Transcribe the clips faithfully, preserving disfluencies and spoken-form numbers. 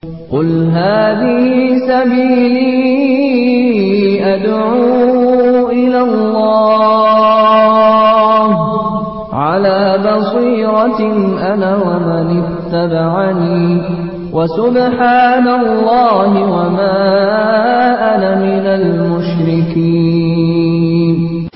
قُلْ هَٰذِهِ سَبِيلِي أَدْعُو إِلَى اللَّهِ ۚ عَلَىٰ بَصِيرَةٍ أَنَا وَمَنِ اتَّبَعَنِي ۖ وَسُبْحَانَ اللَّهِ وَمَا أَنَا مِنَ الْمُشْرِكِينَ.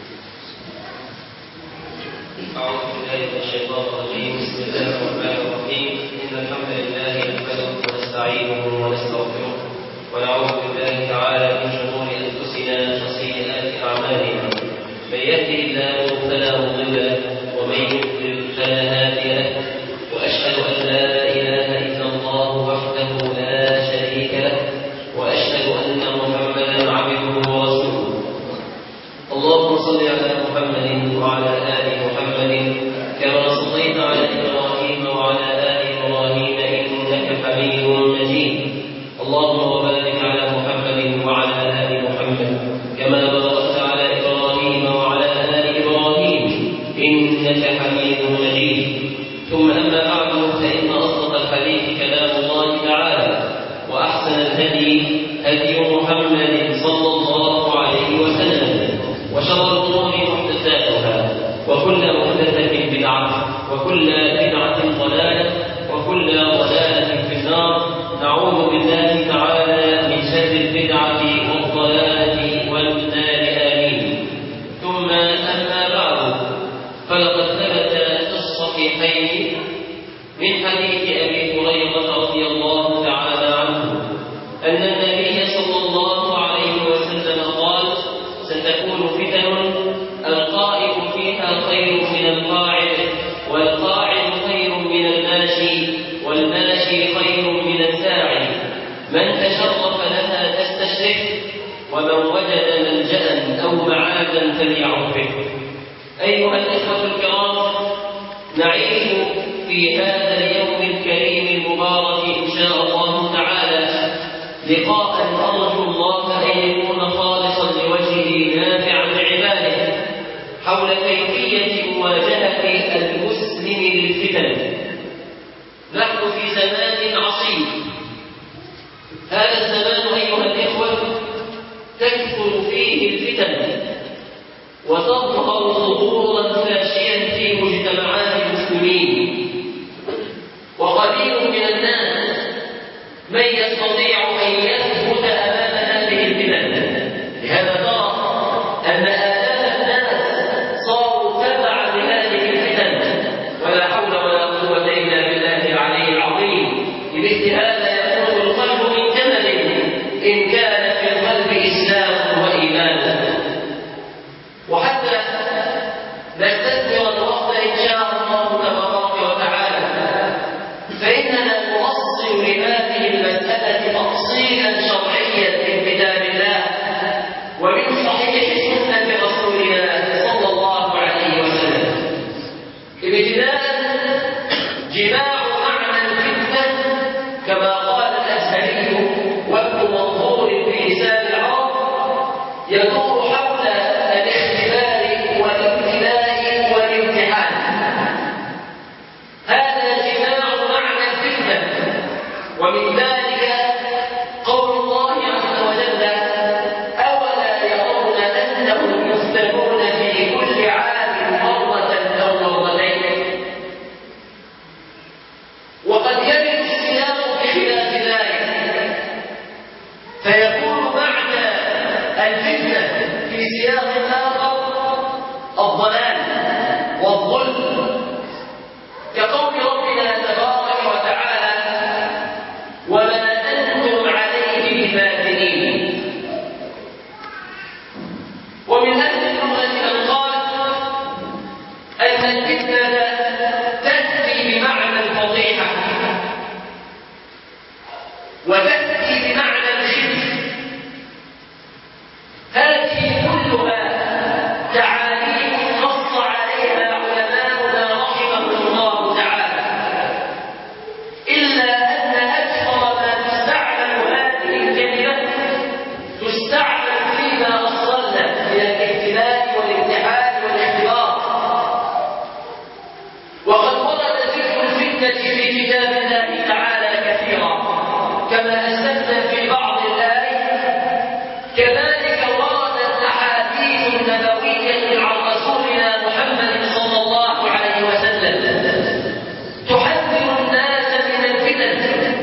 ونعوذ بالله تعالى من شرور أنفسنا وسيئات أعمالنا، من يهده الله فلا مضل له ومن يضلل فلا هادي له، وأشهد أن لا إله إلا الله وحده لا شريك له، وأشهد أن محمدا عبده ورسوله. اللهم صل على محمد وعلى آل محمد كما صليت على إبراهيم وعلى آل إبراهيم إنك حميد مجيد. اللهم وبارك على محمد وعلى آل محمد كما باركت على إبراهيم وعلى آل إبراهيم إنك حميد مجيد. ثم أما بعد، فإن أصدق الحديث كلام الله تعالى، وأحسن الهدي هدي محمد صلى الله عليه وسلم، وشر الأمور محدثاتها، وكل محدثة بدعة، وكل بدعة ضلالة، وكل ضلالة في النار. نعوذ بالله تعالى من شر البدعة والضلالة والنار، آمين. ثم أما بعد، فلقد ثبت في الصحيحين من حديث أبي هريرة رضي الله تعالى عنه أن النبي صلى الله عليه وسلم قال: ستكون فتن القائم فيها خير من القاعد، والقاعد خير من الماشي، والماشي خير من الساعي. من تشرف لها تستشرف، ومن وجد ملجأ أو معادا فليعظ به. أيها الإخوة الكرام، نعيش في هذا اليوم الكريم المبارك إن شاء الله تعالى لقاء أرجو الله أن يكون خالصا لوجهه نافعا لعباده، حول كيفية مواجهة المسلم للفتن. نحن في زمان عصيب. هذا الزمان أيها الإخوة تكثر فيه الفتن، وتظهر ظهورا فاشيا في مجتمعات المسلمين، وقليل من الناس من يستطيع أن يثبت أمام هذه الفتن. لهذا ترى أن آلاف الناس صاروا تبعا لهذه الفتن، ولا حول ولا قوة إلا بالله العلي العظيم. بمثل هذا يكون القلب من جمل إن كان في القلب إسلام وإيمان. وحتى نستثمر الوقت إن شاء الله تبارك وتعالى، فإننا نؤصل لهذه المسألة تأصيلا شرعيا من كتاب الله ومن صحيح سنة رسولنا صلى الله عليه وسلم. ابتداء جماع معنى الفتنة كما قال الأزهري وابن منظور في لسان العرب يدور حول الاختبار والابتلاء والامتحان. هذا جماع معنى الفتنة، ومن ذلك قول الله عز وجل: أولا يرون أنهم يفتنون في كل عام مرة أو مرتين. وقد يرد السياق بخلاف ذلك، فيكون معنى الفتنة في سياق آخر الضلال والظلم، كقول ربنا تبارك وتعالى: وما أنتم عليه بفاتنين. ومن أهل اللغة من قال أن الفتنة تأتي بمعنى الفضيحة، وتأتي بمعنى الخزي. هذه كلها تعاليم نص عليها علماؤنا رحمهم الله تعالى، إلا أن أكثر ما تستعمل هذه الكلمة تستعمل فيما أصلنا من الابتلاء والامتحان والاختبار. وقد ورد ذكر الفتنة في كتاب الله تعالى كثيرا، كما أسلفنا في بعض الآية، كذلك وردت أحاديث نبوية عن رسولنا محمد صلى الله عليه وسلم تحذر الناس من الفتن،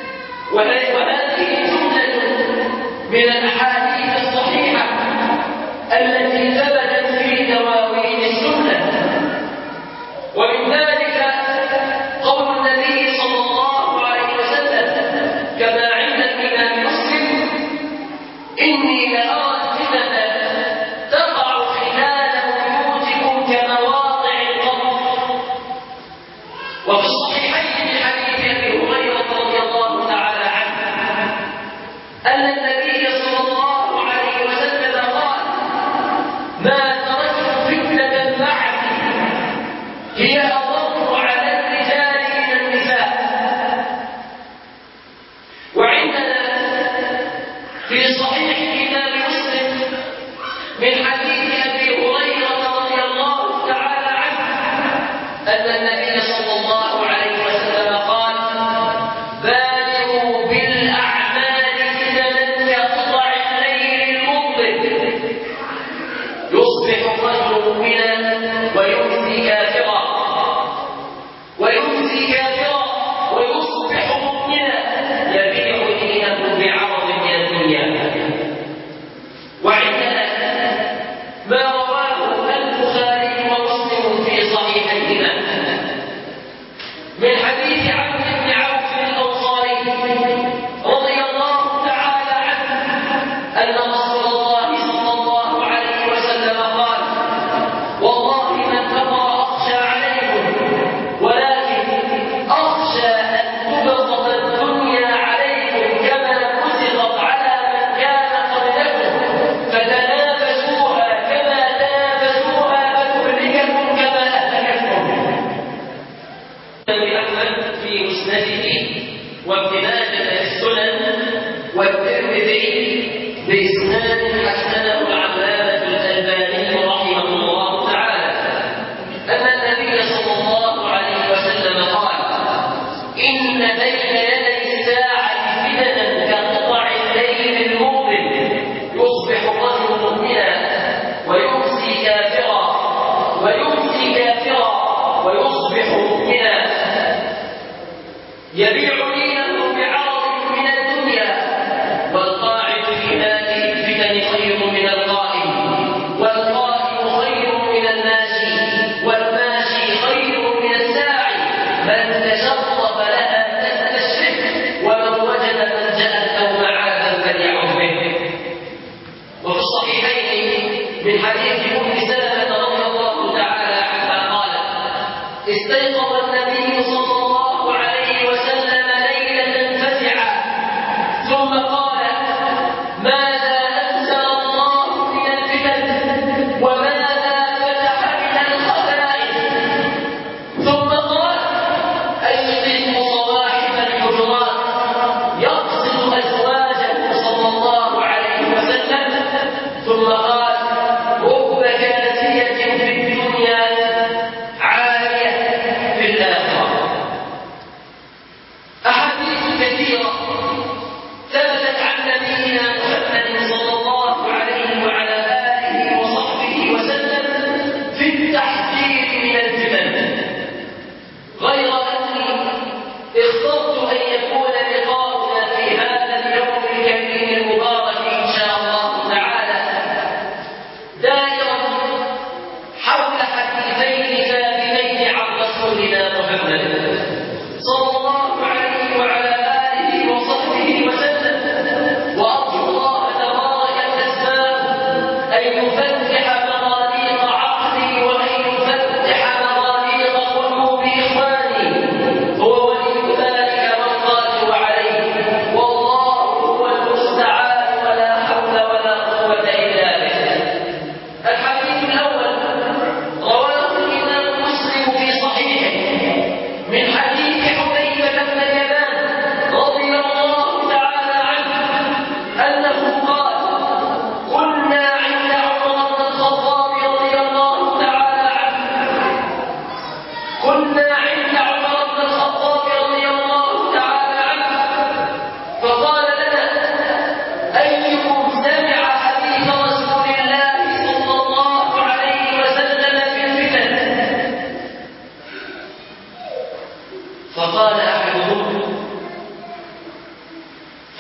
وهذه جملة من الأحاديث الصحيحة التي ثبتت في دواوين السنة. ومن ذلك قول النبي صلى الله عليه وسلم كما عند الإمام مسلم: إني لأرى الفتن تقع خلال بيوتكم كمواضع القبر. وفي الصحيحين من حديث أبي هريرة رضي الله تعالى عنه أن النبي صلى الله عليه وسلم قال: ما تركت فتنة بعدي هي أضر على الرجال من النساء. وعندنا في صحيح الإمام مسلم من حديث أبي هريرة رضي الله تعالى عنه أن النبي صلى الله عليه وسلم قال: بادروا بالأعمال فتنا كقطع الليل المظلم، يصبح الرجل مؤمنا ويمسي كافرا، ويمسي كافرا ويصبح مؤمنا، يبيع دينه بعرض من الدنيا. وعندنا ما رواه البخاري ومسلم في صحيحيهما من حديث عبد بن عوف الأنصاري رضي الله تعالى عنه أن رسول الله صلى الله عليه وسلم قال: والله ما الفقر أخشى عليكم، ولكن أخشى أن تبسط الدنيا عليكم كما بسطت على من كان قبلكم، فتنافسوها كما تنافسوها فتهلككم كما أهلكتكم. أحمد في مسنده، وابن ماجه في السنن، والترمذي بإسناد حسنه العلامة الألباني رحمه الله تعالى أن النبي صلى الله عليه وسلم قال: إن بين يدي الساعة فتنا كقطع الليل المظلم، يصبح الرجل مؤمنا ويمسي كافرا، ويمسي كافرا ويصبح مؤمنا، يبيع دينه بعرض من الدنيا. والقاعد في هذه الفتن خير من القائم، والقائم خير من الماشي، والماشي خير من الساعي. من تشرف لها تستشرف، ومن وجد ملجأ أو معاذا فليعظ به. وفي الصحيحين من حديث أم سلمة رضي الله تعالى عنها قالت: استيقظ النبي صلى الله عليه وسلم ليلة فزعا، ثم قال: ماذا أنزل الله من الفتن، وماذا فتح من الخبائث؟ ثم قال: أيقظ صواحب الحجرات، يقصد أزواجه صلى الله عليه وسلم. ثم قال: رب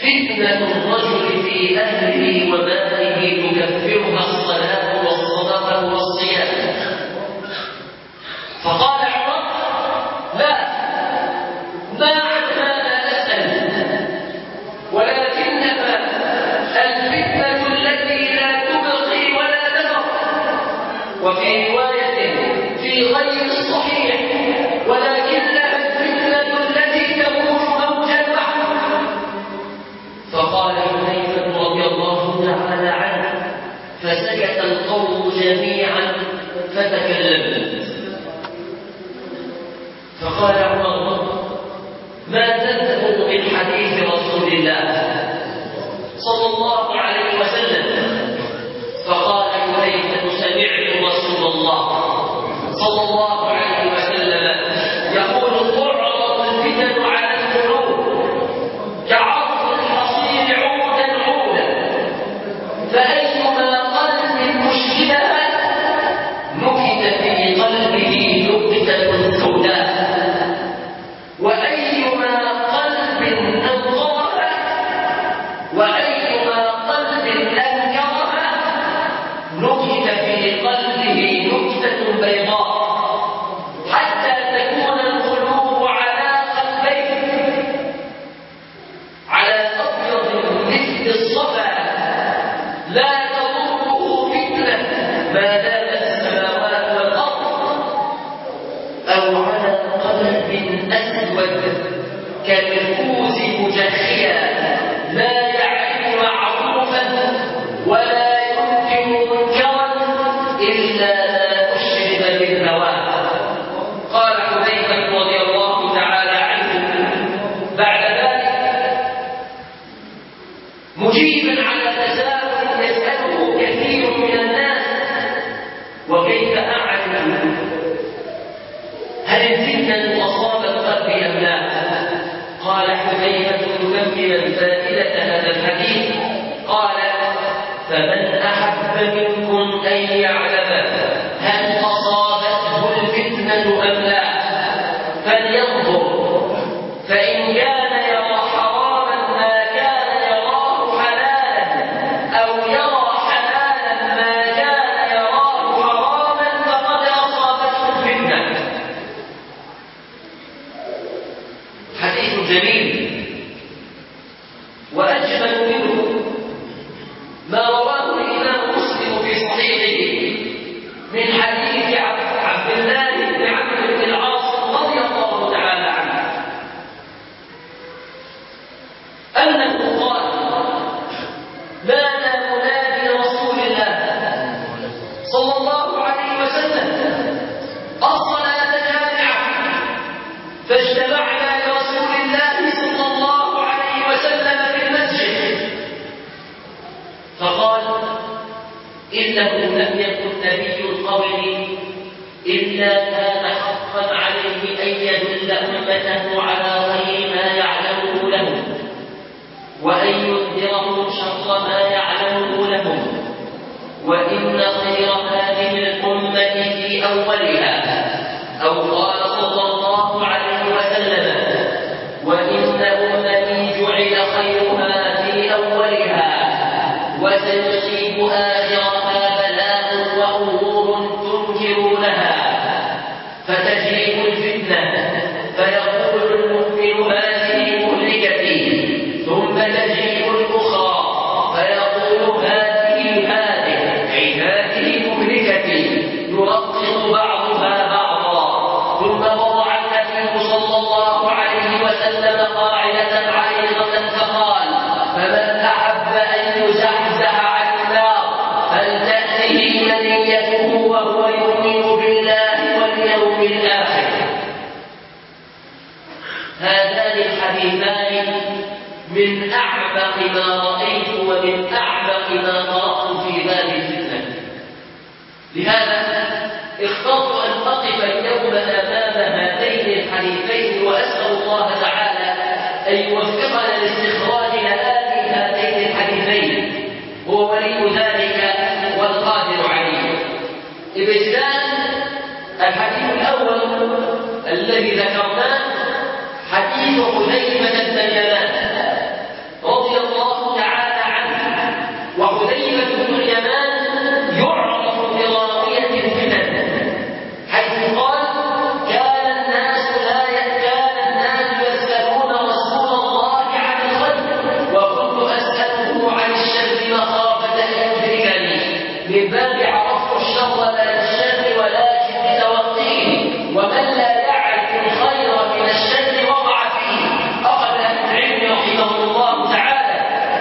فتنة الرجل في أهله وماله تكفرها الصلاة والصدقة والصيام. فقال عمر: لا، ما عن هذا أسأل، ولكنما الفتنة التي لا تبقي ولا تذر. وفي رواية في غير الصحيح: ولكنها الفتنة التي تموج موج البحر. فقال حذيفة رضي الله تعالى عنه: فسكت القوم جميعا فتكلمت. فقال عمر: ما تذكر من حديث رسول الله صلى الله عليه وسلم؟ فقال حذيفة: سمعت رسول الله صلى الله عليه وسلم يقول: تعرض الفتن على القلوب كعرض الحصير عودا عودا، فأيما قلب مشكلها نكت في قلبه نكتة سوداء، وأيما قلب أنظرها وأيما قلب أنكرها نكت في قلبه نكتة بيضاء، حتى تكون القلوب على قلبين، على أبيض مثل الصفا لا تضره فتنة ما دامت السماوات والأرض، أو على قلب أسود كالكوز مجخيا لا يعرف معروفا ولا ينكر منكرا إلا ما أشرب بالهوى. قال حذيفة رضي الله تعالى عنه بعد ذلك مجيبا على تساؤل يسأله كثير من الناس: وكيف أعرف هل الفتنة أصابت قلبي أم لا؟ قال حذيفة مكملا فائدة هذا الحديث: قال: فمن أحب منكم أن يعلم هل أصابته الفتنة أم لا فلينظر، فإن كان يرى حراما ما كان يراه حلالا، أو يرى حلالا ما كان يراه حراما، فقد أصابته الفتنة. حديث جميل، وأجمل منه ما رواه الإمام مسلم في صحيحه من حديث عبد الله بن عمرو بن العاص رضي الله تعالى عنه أنه قال: نادى منادي رسول الله صلى الله عليه وسلم: الصلاة جامعة، فاجتمعنا لرسول الله صلى الله عليه وسلم في المسجد، فقال: إنه لم يكن نبي قوي إلا كان حقا عليه أن يدل أمته على خير ما يعلمه لهم، وأن ينذرهم شر ما يعلمه لهم، وإن خير هذه الأمة في أولها، أو قال صلى الله عليه وسلم: وإن أمتي جعل خيرها في أولها، وسيصيب آخرها بلاء وأمور تنكرونها، فتجيء الفتنة فيقول المؤمن: هذه مهلكتي، ثم تجيء الأخرى فيقول: هذه هذه أي هذه مهلكتي، يرقق بعضها بعضا. ثم وضع النبي صلى الله عليه وسلم قاعدة عريضة فقال: فمن أحب أن يزحزح عن النار فلتأته منيته وهو يؤمن بالله واليوم الآخر. هذان الحديثان من أعمق ما رأيت ومن أعمق ما قرأت في باب الفتنة. لهذا اخترت أن أقف اليوم أمام هذين الحديثين، وأسأل الله تعالى أن يوفقنا لاستخراج لآل هذين الحديثين، هو ولي ذلك والقادر عليه. ابتداء الحديث الأول الذي ذكرناه حديث حذيفة بن اليمان رضي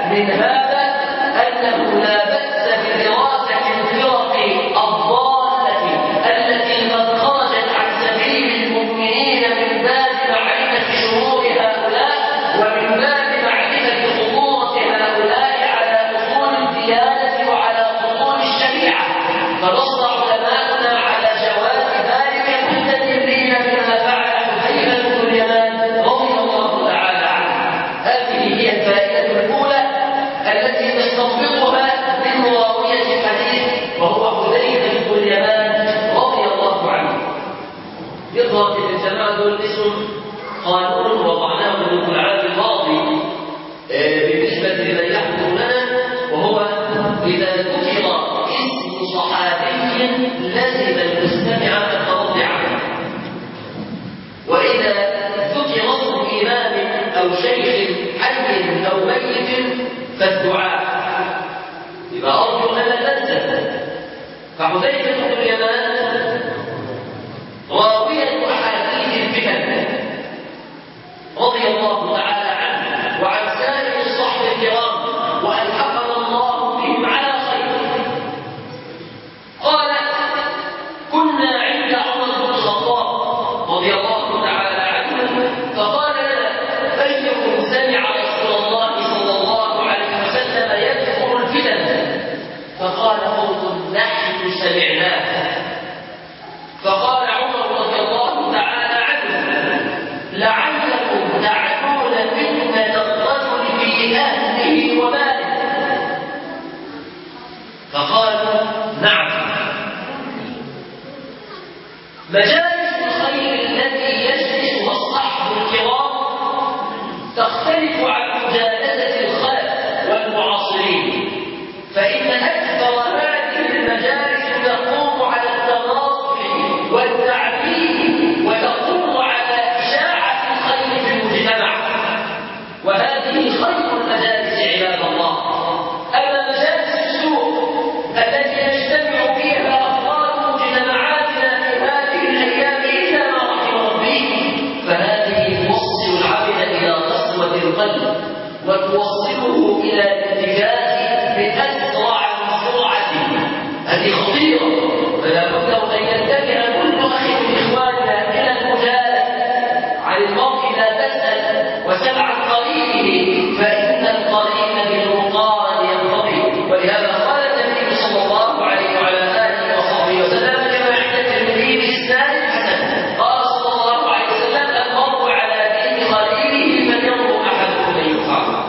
من هذا أنه لا بأس بدراسة الفرق الضالة التي قد خرجت عن سبيل المؤمنين من باب معرفة شرور هؤلاء ومن باب معرفة خطورة هؤلاء على أصول الديانة وعلى أصول الشريعة. فنص علماؤنا على جواز ذلك مستدلين بما فعل حذيفة بن اليمان رضي الله تعالى عنه. هذه هي الفائدة الأولى التي نستنبطها من راوية الحديث وهو حذيفة بن اليمان رضي الله عنه. يظهر في الجماعة دول اسم قانون وضعناه منذ العام الماضي بالنسبة لمن يحكم لنا، وهو إذا ذكر اسم صحابي لزم المستمع الترضي عنه، وإذا ذكر اسم إمام أو شيخ حي أو ميت فالدعاء. يبقى أرجو أن تنسى. فحذيفة بن اليمان راوية أحاديث الفتن رضي الله تعالى عنه وعن سائر الصحابة الكرام وألحقنا الله بهم على خير. قال: كنا عند عمر بن الخطاب رضي الله تعالى عنه فقال لنا: أيكم سمع رسول الله صلى الله عليه وسلم يذكر الفتن؟ فقال قوم: نحن سمعناه. فقال عمر رضي الله تعالى عنه: لعلكم تعدون فتنة الرجل في أهله وماله. فقالوا: نعم. مجالس الخير التي يجلسها الصحب الكرام تختلف عن مجالسة الخلف والمعاصرين، فإن أكثر هذه المجالس تقوم على التناصح والتعليم وتقوم على إشاعة الخير في المجتمع، وهذه خير المجالس عباد الله. أما مجالس السوء التي يجتمع فيها أفراد مجتمعاتنا في هذه الأيام إلا ما رحم ربي، فهذه توصل العبد إلى قسوة القلب وتوصله إلى الاتجاه بأسرع من سرعته. هذه خطيرة، فلا بد أن ينتبه كل أخ من إخواننا إلى المجالسة. عن المرء لا تسأل وسل عن قرينه، فإن القرين بالمقارن ينقضي. ولهذا قال النبي صلى الله عليه وعلى آله وصحبه وسلم كما عند الترمذي بإسناد حسن، قال صلى الله عليه وسلم: المرء على دين خليله فلينظر أحدكم من يخالف.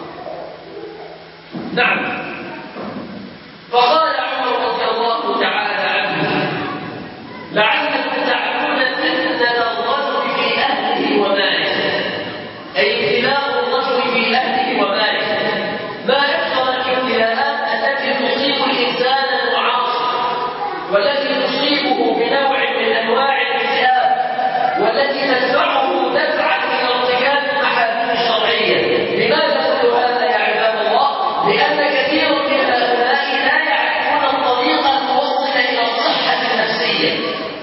نعم. فقال عمر رضي الله تعالى عنه: لعلكم تعلمون فتنة الرجل في أهله وماله، أي ابتلاء الرجل في أهله وماله. ما أكثر الابتلاءات التي تصيب الإنسان المعاصر، والتي تصيبه بنوع من أنواع الاكتئاب، والتي تدفعه دفعا إلى ارتكاب المحارم الشرعية. لماذا كل هذا يا عباد الله؟ لأن كثير من هؤلاء لا يعرفون الطريق الموصل إلى الصحة النفسية،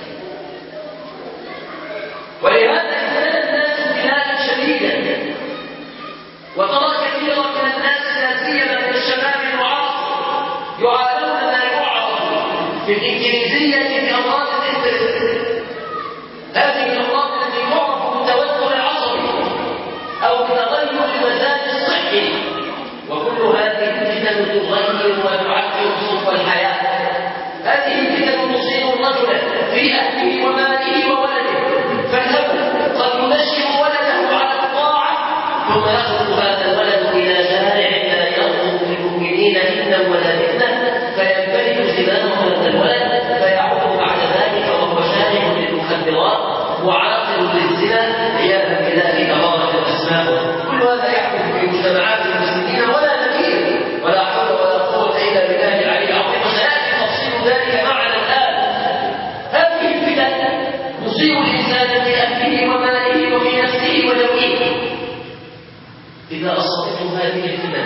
ولهذا ابتلى الناس ابتلاء شديدا. وترى كثيرا من الناس لا سيما من الشباب المعاصر يعانون ما يعرف في الإنجليزية بأمراض الاسترس. هذه الأمراض التي تعرف بالتوتر العصبي أو بتغير المزاج الصحي، وكل هذه الفتن تغير وتعكر صفو الحياة. هذه الفتن تصيب الرجل في أهله وماله وولده، فالأب قد ينشئ ولده على الطاعة ثم يخرج هذا الولد إلى شارع لا يرغب بالمؤمنين إلا ولا فتنة، فينفلت زمامه هذا الولد فيعود بعد ذلك وهو شارع للمخدرات معاصر للزنا عياذا بالله تبارك الأسماء. كل هذا يحدث في مجتمعات المسلمين ولا نكير ولا حول ولا قوة إلا بالله العلي العظيم، وسيأتي تفصيل ذلك معنا الآن. هذه الفتن تصيب الإنسان في أهله وماله وفي نفسه ودويه. إذا أصابته هذه الفتن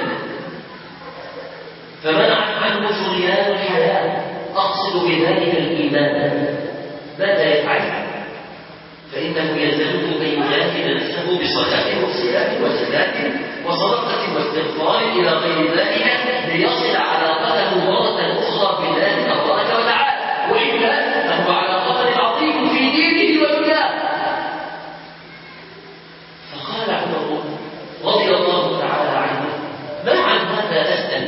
فمنعت عنه شريان الحياة، أقصد بذلك الإيمان، ماذا يفعل؟ فإنه يلزمه أن يجاهد نفسه بصلاة وصيام وزكاة وصدقة واستغفار إلى غير ذلك ليصل علاقته مرة أخرى بالله تبارك وتعالى، وإلا فهو على خطر عظيم في دينه ودنياه. فقال عمر رضي الله تعالى عنه: ما عن هذا أسأل،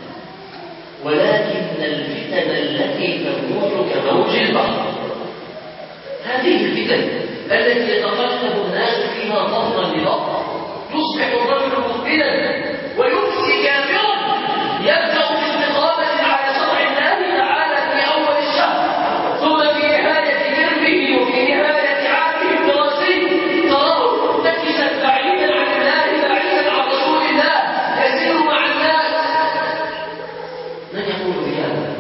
ولكن الفتن التي تموج كموج البحر، هذه الفتن التي يتقلب الناس فيها ظهرا لبطن، يصبح الرجل مؤمنا ويمسي كافرا، يبدأ باستقامة على شرع الله تعالى في أول الشهر، ثم في نهاية ترمه وفي نهاية عامه الدراسي تراه متكسا بعيدا عن الله، بعيدا عن رسول الله، يسير مع الناس. من يقول بهذا؟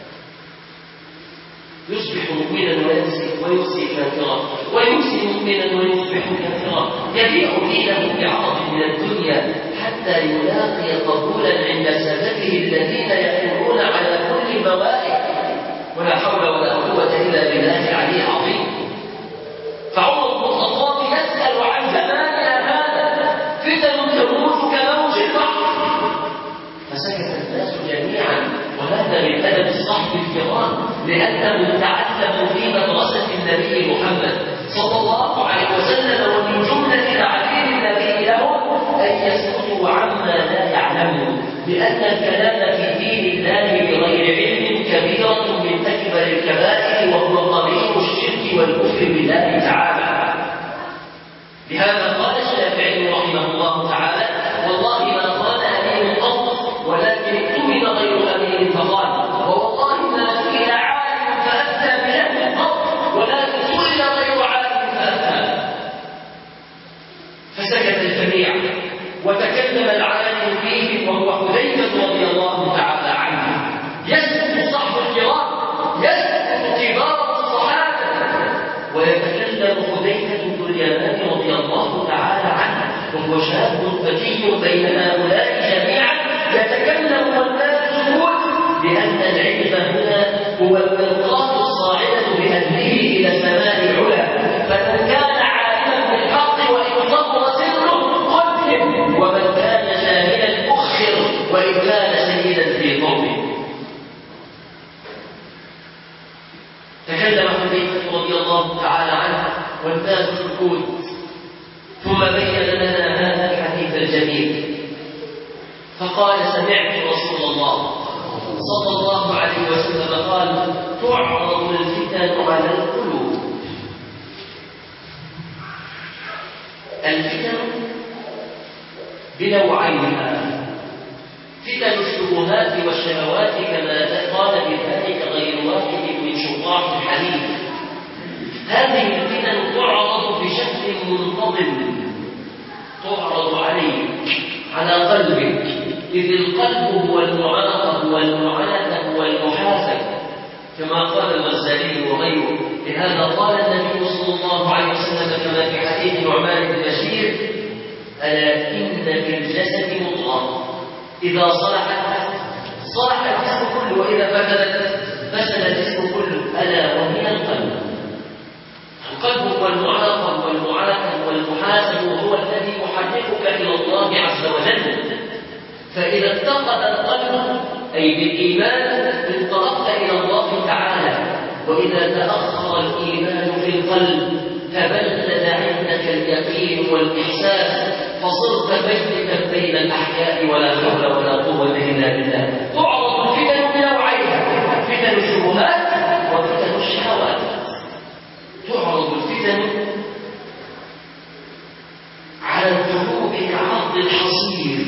يصبح مؤمنا ويمسي ويمسي كافرا، ويمسي مؤمنا ويصبح كافرا، يبيع دينه بعرض من الدنيا حتى يلاقي قبولا عند سادته الذين يحملون على كل موائد. ولا حول ولا قوة إلا بالله العلي العظيم. فعمر بن الخطاب يسأل عن زماننا هذا، فتن تموج كموج البحر. فسكت الناس جميعا، وهذا من أدب الصحب الكرام، لأنهم تعلموا في مدرسة النبي محمد صلى الله عليه وسلم، ومن جملة تعليم النبي لهم أن يسكتوا عما لا يعلمون، لأن الكلام في دين الله بغير علم كبيرة من أكبر الكبائر، وهو قرين الشرك والكفر بالله تعالى. لهذا قال الشافعي رحمه الله تعالى: والله ما قال أمين قط، ولكن اؤتمن غير أمين فقال، ووالله ما سئل عالم فأفتى بجهل قط، ولكن سئل غير عالم فأفتى. فسكت الجميع، وتكلم العالم فيهم وهو حذيفة رضي الله تعالى عنه. يسكت الصحب الكرام، يسكت كبار الصحابة، ويتكلم حذيفة بن اليمان رضي الله تعالى عنه، وهو شاب فتي بين هؤلاء جميعا، يتكلم والناس سكوت، لأن العلم هنا هو الملقاة الصاعدة بأهله إلى السماء العلى، فمن كان عالما بالحق وإن صبر سره قدم، ومن كان جاهلا أخر وإن كان سيدا في قومه. تكلم حذيفة رضي الله تعالى عنه والناس سكوت، ثم بين لنا هذا الحديث الجميل، فقال: سمعت رسول الله صلى الله عليه وسلم قال: تعرض الفتن على القلوب. الفتن بنوعيها: فتن الشبهات والشهوات، كما قال بذلك غير واحد من شراح الحديث. هذه الفتن تعرض بشكل منتظم، تعرض عليك على قلبك، إذ القلب هو المعاقب والمعاتب والمحاسب، كما قال الغزالي وغيره. لهذا قال النبي صلى الله عليه وسلم كما في حديث نعمان بن بشير: ألا إن في الجسد مضغة إذا صلحت صلح الجسم كله، وإذا فسدت فسد الجسم كله، ألا وهي القلب. القلب هو المعاقب والمعاتب والمحاسب، وهو الذي يحركك إلى الله عز وجل. فإذا اتقد القلب أي بالإيمان انطلقت إلى الله تعالى، وإذا تأخر الإيمان في القلب تبلد عندك اليقين والإحساس، فصرت بينك بين الأحياء، ولا حول ولا قوة إلا بالله. تعرض الفتن بنوعيها: فتن الشبهات وفتن الشهوات. تعرض الفتن على القلوب كعرض الحصير.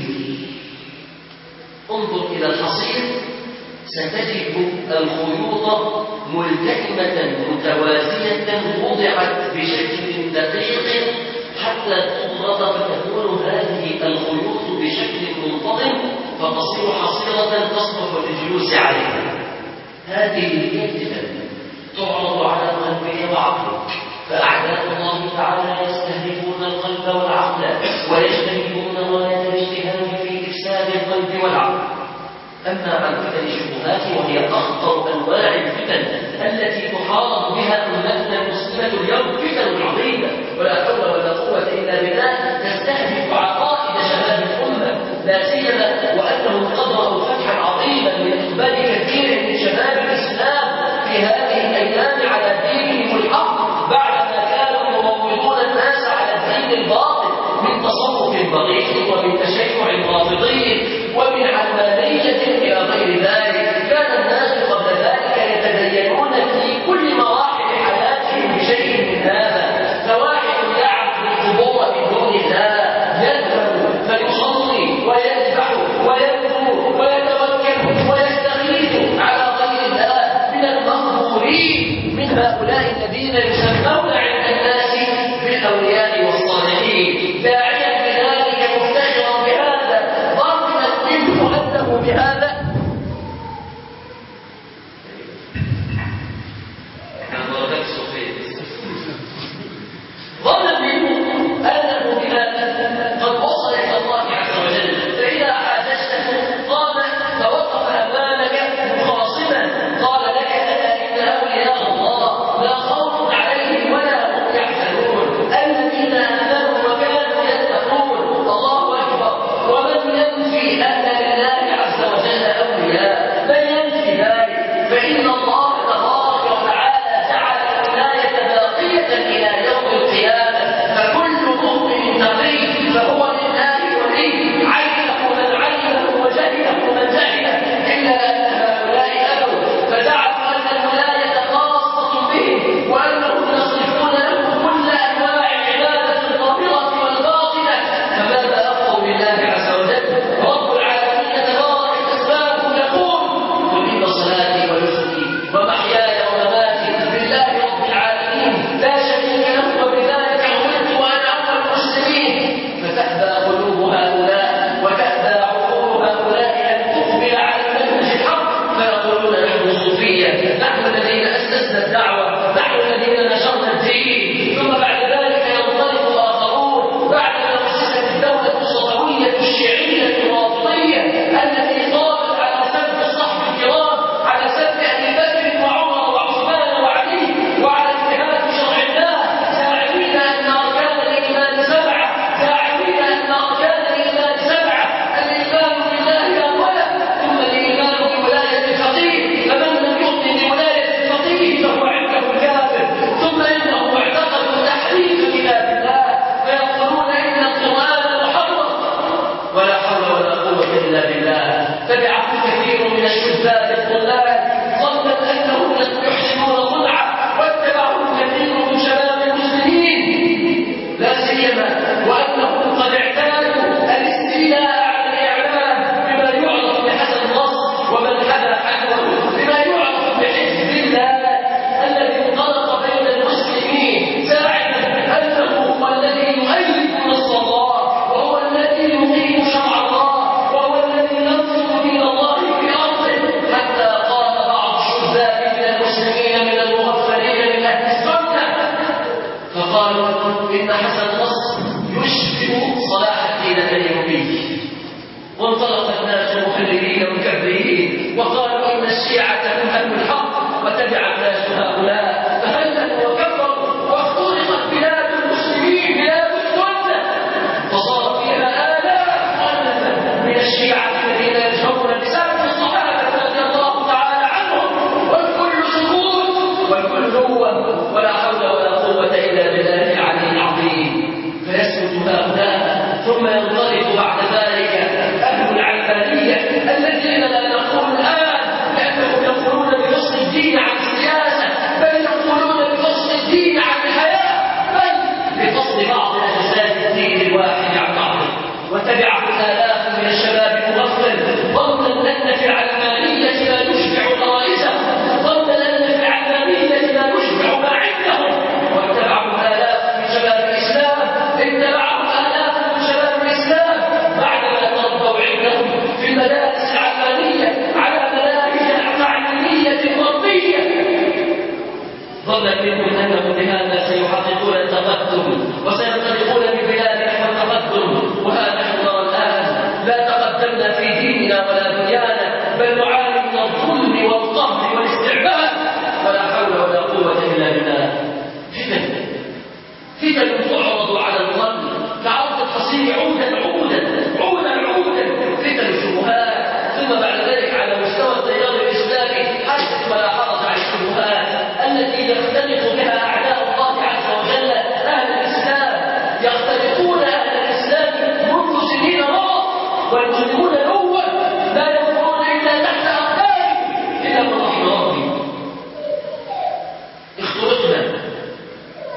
انظر إلى الحصير، ستجد الخيوط ملتئمة متوازية، وضعت بشكل دقيق حتى تضغط، فتكون هذه الخيوط بشكل منتظم، فتصير حصيرة تصلح للجلوس عليها. هذه هي الفتن، تعرض على قلبك وعقلك، فأعداء الله تعالى يستهدفون القلب والعقل، ويجتهدون غاية الاجتهاد في إفساد القلب والعقل. أما عن فتن الشبهات، وهي أخطر أنواع الفتن التي تحارب بها أمتنا المسلمة اليوم، فتن عظيمة ولا حول ولا قوة إلا بالله، تستهدف عقائد شباب سيما وأنهم قد رأوا فتحا عظيما من إقبال كثير من شباب الإسلام في هذه الأيام على دينهم الحق بعدما كانوا يروضون الناس على الدين الباطل من تصوف بغيض ومن تشيع رافضي ومن علمانية إلى غير ذلك. كان الناس قبل ذلك يتدينون في كل مراحل حياتهم بشيء من هذا، فواحد يعبد القبور من دون الله يذهب فيصلي ويذبح ويبدو ويتوكل ويستغيث على غير الله من المغفورين من هؤلاء الذين يسمون عند الناس بالأولياء والصالحين، داعيا بذلك مفتخرا بهذا ظنا منه أنه بهذا ظنا منه أنه بهذا قد وصل إلى الله عز وجل، فإذا حاججته قام فوقف أمامك مخاصما قال لك إن أولياء الله لا خوف عليهم ولا هم يحزنون الذين آمنوا وكانوا يتقون. الله أكبر. ومن ينفي أن لله عز وجل أولياء من ينفي ذلك، فإن الله تبارك وتعالى جعل الولاية باقية إلى يوم القيامة، فكل مؤمن تقي فهو لله ولي علمه من علمه وجهله من جهله، إلا أن هؤلاء أبوا فزعموا أن الولاية خاصة بهم وأنهم يصرفون لهم كل أنواع العبادة الظاهرة والباطنة، فماذا أبقوا لله عز وجل؟ رب العالمين تبارك اسمه يقول قل إن صلاتي ونسكي ومحياي ومماتي لله رب العالمين لا شريك له وبذلك أمرت وأنا أول المسلمين. فتأبى قلوب هؤلاء وتأبى عقول هؤلاء أن تقبل على المنهج الحق، فيقولون نحن صوفية، نحن الذين أسسنا الدعوة، نحن الذين نشرنا الدين. ثم بعد ذلك ينطلق آخرون بعد أن أسست الدولة الصفوية الشيعية الرافضية التي قامت على سب الصحب الكرام، على سب أبي بكر وعمر وعثمان وعلي وعلى انتهاك شرع الله، زاعمين أن أركان الإيمان سبعة، زاعمين أن أركان الإيمان سبعة: الإيمان بالله أولا، ثم الإيمان بولاية الفقيه، فمن لم يؤمن بولاية الفقيه فهو عنده كافر، ثم إنهم اعتقدوا تحريف كتاب الله فيقولون إن القرآن محرف، ولا حول ولا قوة إلا بالله. تبعهم كثير من الشباب الطلاب ظنا أنهم يحسنون صنعا، واتبعهم كثير من شباب المسلمين لا سيما وأنهم قد اعتادوا الاستيلاء على الإعلام بما يعرف بحسن النصر ومن حدا حدوه، بما يعرف بحزب الله الذي انطلق بين المسلمين زاعما أنه هو الذي يؤيد نصر الله، وهو الذي يقيم شرع الله، وهو الذي ينصر دين الله في أرضه، حتى قال بعض الشباب من المسلمين من المغفلين من أهل السنة فقالوا إن حسن النصر يشبه صلاح الدين الأيوبي، وانطلق الناس مخلدين مكبرين وقالوا إن الشيعة هم أهل الحق، وتبع الناس هؤلاء فهلكوا وكفروا، واخترقت بلاد المسلمين بلاد السنة، فصار فيها آلاف مؤلفة من الشيعة الذين يجهرون بسبب الصحابة رضي الله تعالى عنهم، والكل سكوت والكل هو ولا حول ولا قوة إلا بالله العلي العظيم. فيسكت هؤلاء ثم ينطلق بعد ذلك أهل العلمانية الذين لا نقول الآن لأنهم يقولون بفصل الدين عن السياسة، بل يقولون بفصل الدين عن الحياة، بل بفصل بعض أجزاء الدين الواحد عن بعضه. وتبعه آلاف من الشباب مغفل ظنا أن في العلمانية لا يشبع غرائزه، ظنا أن في العلمانية لا يشبع ما عندهم، واتبعه آلاف من شباب الإسلام، اتبعه آلاف من شباب الإسلام بعدما تربوا عندهم في المدارس العلمانية على مناهج تعليمية غربية، ظنا منهم أنهم بهذا سيحققون التقدم وسينطلقون ببلاد نحو التقدم، وهذا نحن الآن لا تقدمنا في ديننا ولا دنيانا، بل نعاني من الظلم والقهر والاستعباد، ولا حول ولا قوة إلا بالله. فتن فتن تعرض على القلب كعرض الحصير عودا عودا عودا عودا،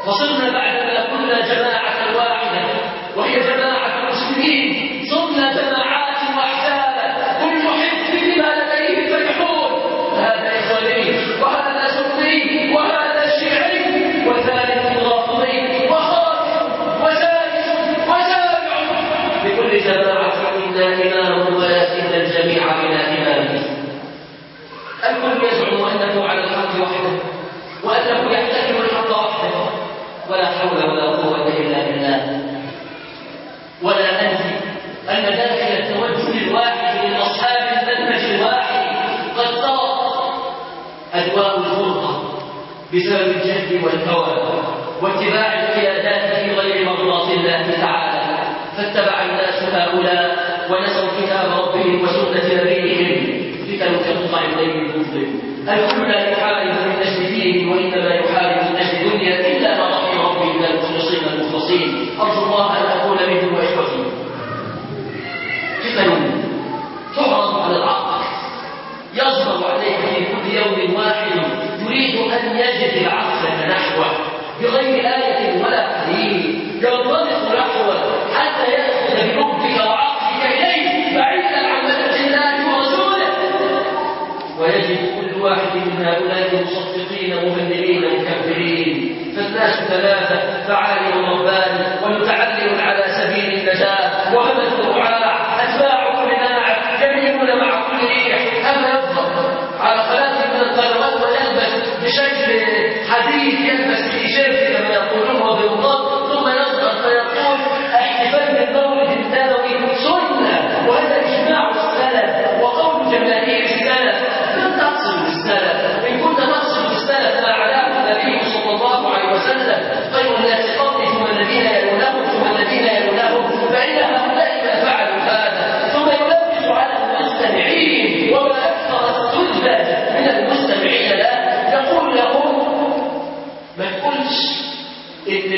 وصرنا بعدما كنا جماعة واحدة وهي جماعة المسلمين صرنا جماعات وأحزابا كل حزب بما لديه فرحون، هذا إخواني وهذا سني وهذا شيعي وثالث رافضي وخامس وسادس وسابع، لكل جماعة منا إمام ولكن الجميع بلا إمام. الكل يزعم أنه على الحق وحده وأنه يحتكم الحق وحده، ولا حول ولا قوة إلا بالله. ولا أنسي أن داخل التوجه الواحد من أصحاب المنهج الواحد قد طرق أدواء الفرقة بسبب الجهل والهوى واتباع القيادات في غير مرضاة الله تعالى، فاتبع الناس هؤلاء ونسوا كتاب ربهم وسنة نبيهم فتنوا كقطع الليل المظلم. الكل لا يحارب من أجل دينه وإنما يحارب من أجل دنيا إلا ما رحم ربي من المخلصين المخلصين. أرجو الله أن أكون منهم وإخوتي. فتن تعرض على العقل يظهر عليك في كل يوم واحد يريد أن يجذب عقلك نحوه بغير آية ولا حديث، ينطلق نحوه حتى يأخذ بلبك وعقلك إليه بعيدا عن منهج الله ورسوله، ويجد كل واحد من هؤلاء مصدقين مهللين مكبرين. فالناس ثلاثة: فعالم رباني ومتعلم على سبيل النجاة وهمة رعاة أتباع كل ناعم يميلون مع كل ريح. أما يفضل على خلاف من القنوات ويلبس بشكل حديث، يلبس تيشيرت كما يقولون وبالضبط، ثم يصغر فيقول احتفال بالمولد النبوي سنة وهذا إجماع السلف وقول جماهير السلف. لم تقصد السلف، إن كنت تقصد السلف ما علاه النبي صلى الله عليه وسلم خير الناس قبلي ثم الذين يلونهم ثم الذين يلونهم، فإن هؤلاء ما فعلوا هذا. ثم يلبس على المستمعين وما أكثر السذج من المستمعين له، يقول لهم ما تقولش إن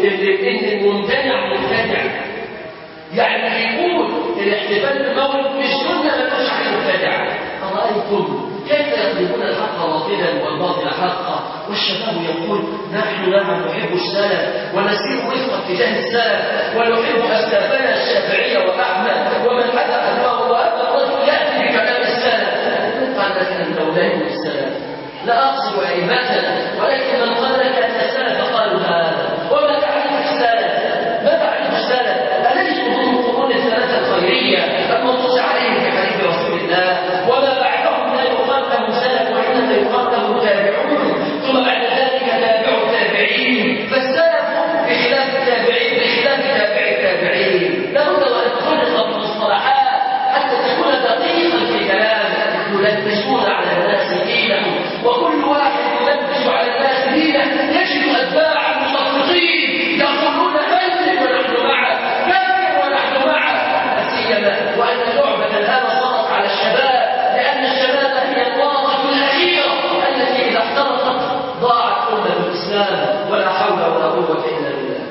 الممتنع مبتدع، يعني يقول الاحتفال بالمولد مش سنة ملوش عليه مبتدع. أرأيتم كيف يقلبون الحق باطلا والباطل حقا؟ والشباب يقول نحن نعم نحب السلف ونسير وفق اتجاه السلف ونحب أسلافنا الشافعية وأحمد ومن حدث أدواه، وهذا الرجل يأتي بكلام السلف. قال لك أن أولئك السلف لا أقصد أئمتنا، ولكن من قال لك أن السلف قالوا هذا. وما تعرف السلف؟ ما تعرف السلف؟ أليسوا هم القرون الثلاثة الخيرية المنصوص عليهم في حديث رسول الله؟ وما بعدهم لا يقال له سلف وإنما يقال له تابعون، ثم بعد ذلك تابع التابعين. فالسلف بخلاف التابعين بخلاف تابع التابعين. لابد أن تخلق بالمصطلحات حتى تكون دقيقا في كلامك. يلبسون على الناس دينهم، وكل واحد يلبس على الناس دينه يجد أتباعا مصدقين يقولون هلل ونحن معك، كافر ونحن معك. سيما وأن اللعبة الآن صارت على الشباب، لأن الشباب هي الواقة الأخيرة التي إذا احترقت ضاعت أمة الإسلام، ولا حول ولا قوة إلا بالله.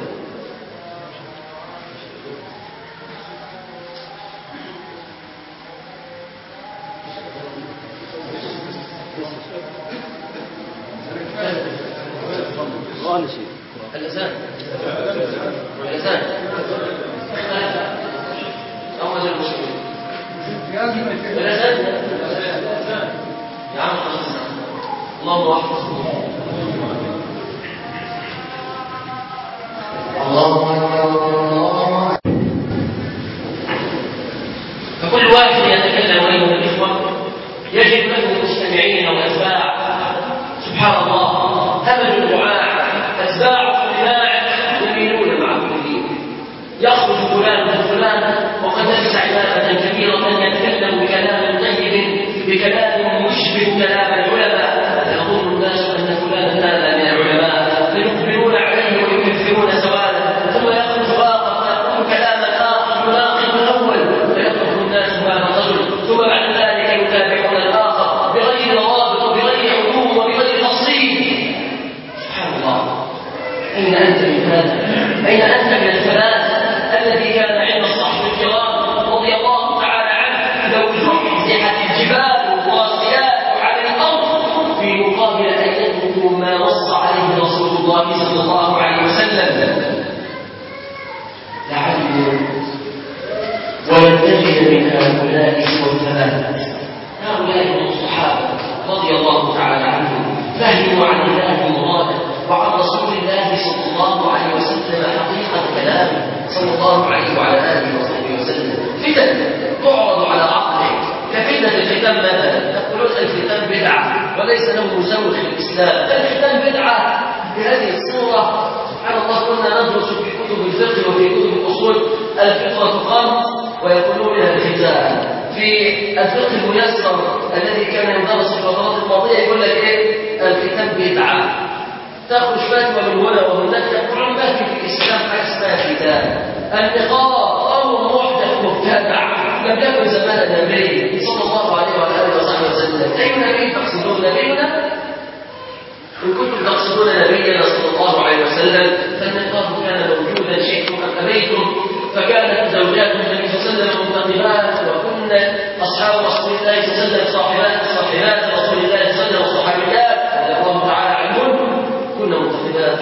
الأذان الأذان أول المسلمين الأذان يا عم الله أكبر الله أكبر. فكل واحد يتكلم أيها الإخوة يجد له مستمعين وأتباع. سبحان الله، همل الدعاء أتباع الدماء يميلون مع كل. يخرج فلان وفلان وقد لبس عبادة كبيرة يتكلم بكلام طيب بكلام يشبه كلام العلماء، يظن الناس أن فلان هذا من العلماء فيقبلون عليه ويكفرون سوادا، ثم يخرج آخر فيقول كلاما آخر يناقض الأول فيترك الناس هذا الرجل، ثم بعد ذلك يتابعون الآخر بغير ضوابط وبغير علوم وبغير تفصيل. سبحان الله، أين أنت من هذا؟ أين أنت من الثبات الذي كان عند الصحابة الكرام رضي الله تعالى عنه لو زحزحت الجبال والراسيات على الأرض في مقابل أن يتركوا ما نص عليه رسول الله صلى الله عليه وسلم لعله ويتجد من هؤلاء سوى الثبات. هؤلاء هم الصحابة رضي الله تعالى عنهم، فهموا عن الله مراده وعن رسول الله صلى الله عليه وسلم حقيقة كلامه صلى الله عليه وعلى آله وصحبه وسلم. فتن تعرض على عقلك كفتنة الختان مثلا، تقولون الختان بدعة وليس له مسوغ في الإسلام. الختان بدعة بهذه الصورة سبحان الله. كنا ندرس في كتب الفقه وفي كتب الأصول الفطرة خمس ويقولون منها الختان. في الفقه الميسر الذي كان يدرس في الفترات الماضية يقول لك ايه؟ الختان بدعة. تأخذ فتوى من هنا وهناك يقولون ما في في الإسلام حاجة اسمها ختان. النقاب أمر محدث مبتدع لم يكن زمان النبي صلى الله عليه وعلى آله وصحبه وسلم. أي نبي تقصدون نبينا؟ إن كنتم تقصدون نبينا صلى الله عليه وسلم فالنقاب كان موجودا شئتم أم أبيتم، فكانت زوجات النبي صلى الله عليه وسلم منتقبات، وكن أصحاب رسول الله صلى الله عليه وسلم صاحبات صاحبات رسول الله صلى الله عليه وسلم وصحابيات رضي الله تعالى عنهم كن منتقبات.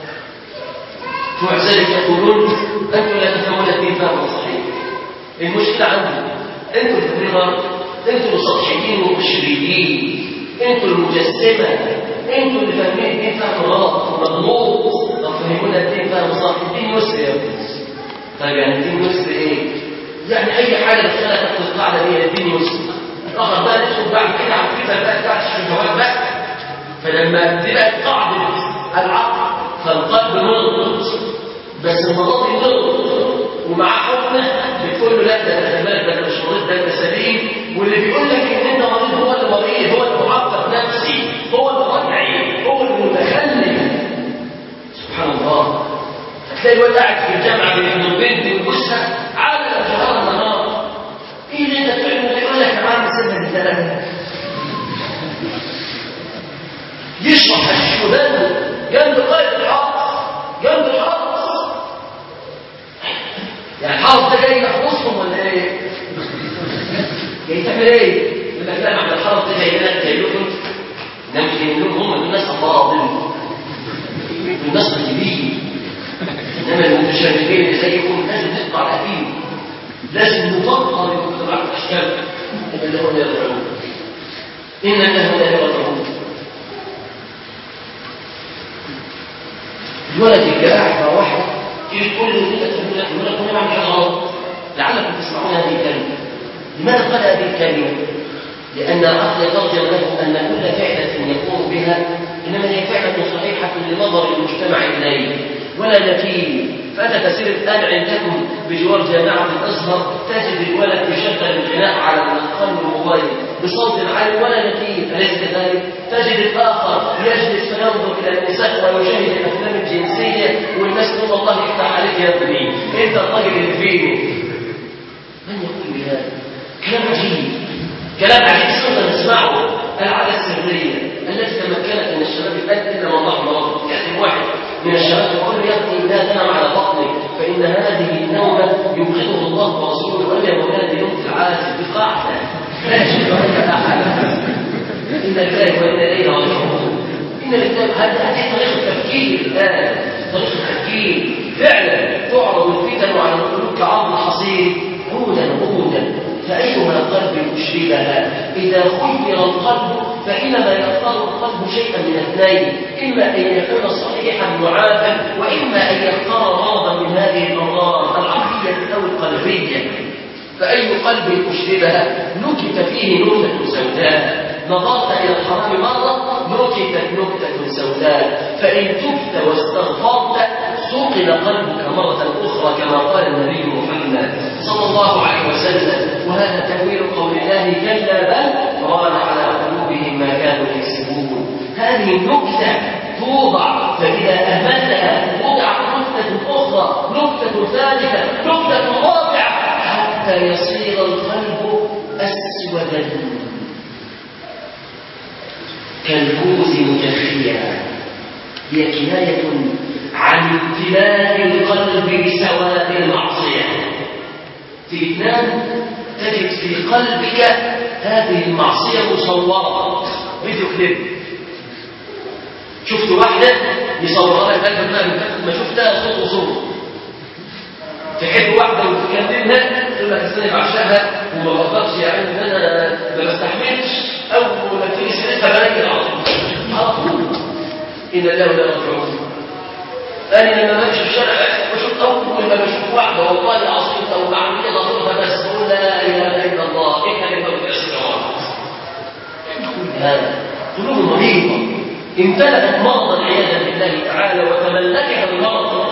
ومع ذلك يقولون أنتم لا تفهمون الدين فهما صحيح. المشكلة عندكم أنتم الفقراء، أنتم السطحيين والقشريين، أنتم المجسمة، أنتم اللي فاهمين الدين فهم غلط ومغلوط. طب فهمونا الدين فهم صح. الدين يسر يا ابني. طيب يعني الدين يسر إيه؟ يعني أي حاجة دخلها تحت القاعدة هي الدين يسر. الآخر بقى ندخل بعد كده على الفتن بقى بتاعت الشهوات بقى. فلما تبقى قاعدة العقل فالقلب مرض بس المرض مرض ومع حكمه بتقول له لا ده انت مالك ده مش مريض ده انت سليم. واللي بيقول لك ان انت مريض هو اللي مريض، هو اللي معقد نفسي، هو اللي رجعي، هو اللي متخلف. سبحان الله. هتلاقي الواد قاعد في الجامعه بين البنت ويبوسها على جهار النهار. ايه اللي انت بتعمله ده؟ يقول لك يا عم سيبها بالثلاثه. يشرح الشباب جنب قائد الحرس جنب الحرس. يعني الحرس ده جاي يخلصهم ولا ايه؟ جاي تعمل ايه؟ يقول لك لا معنى الحرس ده جاي لك جاي لكم نعم مش جاي لهم هم الناس افاضل الناس طيبين، انما المتشابهين اللي زيكم لازم نقطع الاكيد، لازم نطهر المجتمع الاشكال اللي هم يرجعون ان الله لا يرجعون. الولد اللي قاعد مع واحد تيجي تقول له انت تقول لك يقول لك انا بعمل حاجه غلط. لعلكم تسمعون هذه الكلمه. لماذا قال هذه الكلمه؟ لان العقل يترجم له ان كل فعله يقوم بها انما هي فعله صحيحه لنظر المجتمع اليه ولا نكير. فانت تسير الان عندكم بجوار جامعه الازهر تجد الولد يشغل الغناء على الاقل الموبايل بصوت عالي ولا نكير، اليس كذلك؟ تجد الاخر يجلس فينظر الى النساء ويشاهد الافلام الجنسيه والناس تقول الله يفتح عليك يا ابني انت الراجل اللي فيه. من يقول بهذا؟ كلام عجيب، كلام عجيب صرنا نسمعه. العاده السريه التي تمكنت من الشباب الان الا من رحم ربك. ياتي واحد من الشباب يقول له يا ابني لا تنام على بطنك فان هذه النومه يبغضه الله ورسوله. ولا يا مولانا نوم العاجز بقاعده لا يشبه احد. ان الله وانا اليه راجعون. ان الكتاب هذه طريقه التفكير الان، طريقه التفكير فعلا تعرض الفتن على القلوب كعرض الحصير عودا عودا. فأيها قلب أشربها إذا خير القلب فإنما يختار القلب شيئا من اثنين، إما أن يكون صحيحا معافا وإما أن يختار مرضا من هذه الأمراض العقلية أو القلبية. فأي قلب أشربها نكت فيه نكتة سوداء. نظرت إلى الحرام مرة نكتت نكتة سوداء. فإن تبت واستغفرت سقل قلبك مرة أخرى كما قال النبي محمد صلى الله عليه وسلم. وهذا تأويل قول الله كلا بل ران على قلوبهم ما كانوا يكسبون. هذه النكتة توضع فإذا أهملتها وضعت نكتة أخرى نكتة ثالثة نكتة رابعة حتى يصير القلب أسودا كالكوز مجخيا. هي كناية عن امتلاء القلب بسواد المعصية. في تنام تجد في قلبك هذه المعصية مصورة فيديو كليب شفت واحدة يصورها لك قلبك بقى من كتر ما شفتها صوت وصورة. تحب واحدة وتكلمها تقول لك استنى بعشقها وما بقدرش يعني ان انا ما بستحملش، اول ما تيجي سيرتها بلاقي على طول على طول ان الله ولا راجعون. انا لما بمشي في الشارع بشوف اول ما بشوف واحدة والله العظيم او معمية ضربها بس تقول لا اله الا الله احنا اللي بنتعصي كل هذا قلوب مريضة امتلأت مرضا عياذا بالله تعالى وتملكها المرض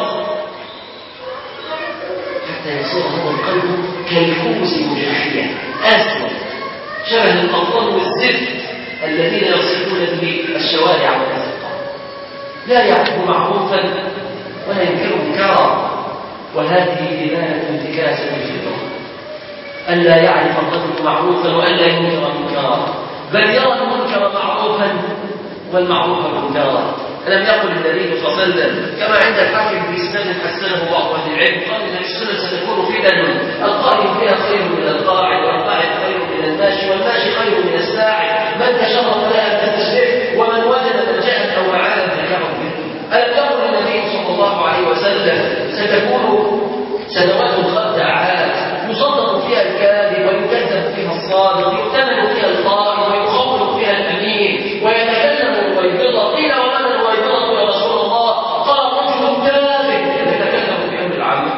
حتى يصير هذا القلب كالكوز مجحية أسود شبه الأطفال والزفت الذين يصيبون به الشوارع والأزقة، لا يعرف معروفا ولا ينكر منكرا. وهذه دلالة انتكاسة الفطرة أن لا يعرف الرجل معروفا وأن لا ينكر منكرا، بل يرى المنكر معروفا والمعروف منكرا. ألم يقل النبي صلى الله عليه وسلم كما عند الحاكم بإسناد حسنه بعض أهل العلم قال إن السنن ستكون فتن القائم فيها خير من القاعد والقاعد خير من الماشي والماشي خير من الساعي من تشرف لها فاستشرف ومن وجد ملجأ أو معانا فليعظ به. ألم يقل النبي صلى الله عليه وسلم ستكون سنوات خداعات يصدق فيها الكاذب ويكذب فيها الصادق يؤتمن فيها الخائن ويخون فيها الأمين ويتكلم الويبضة. قيل ومن الويبضة يا رسول الله؟ قال رجل كاذب يتكلم في أمر العامة.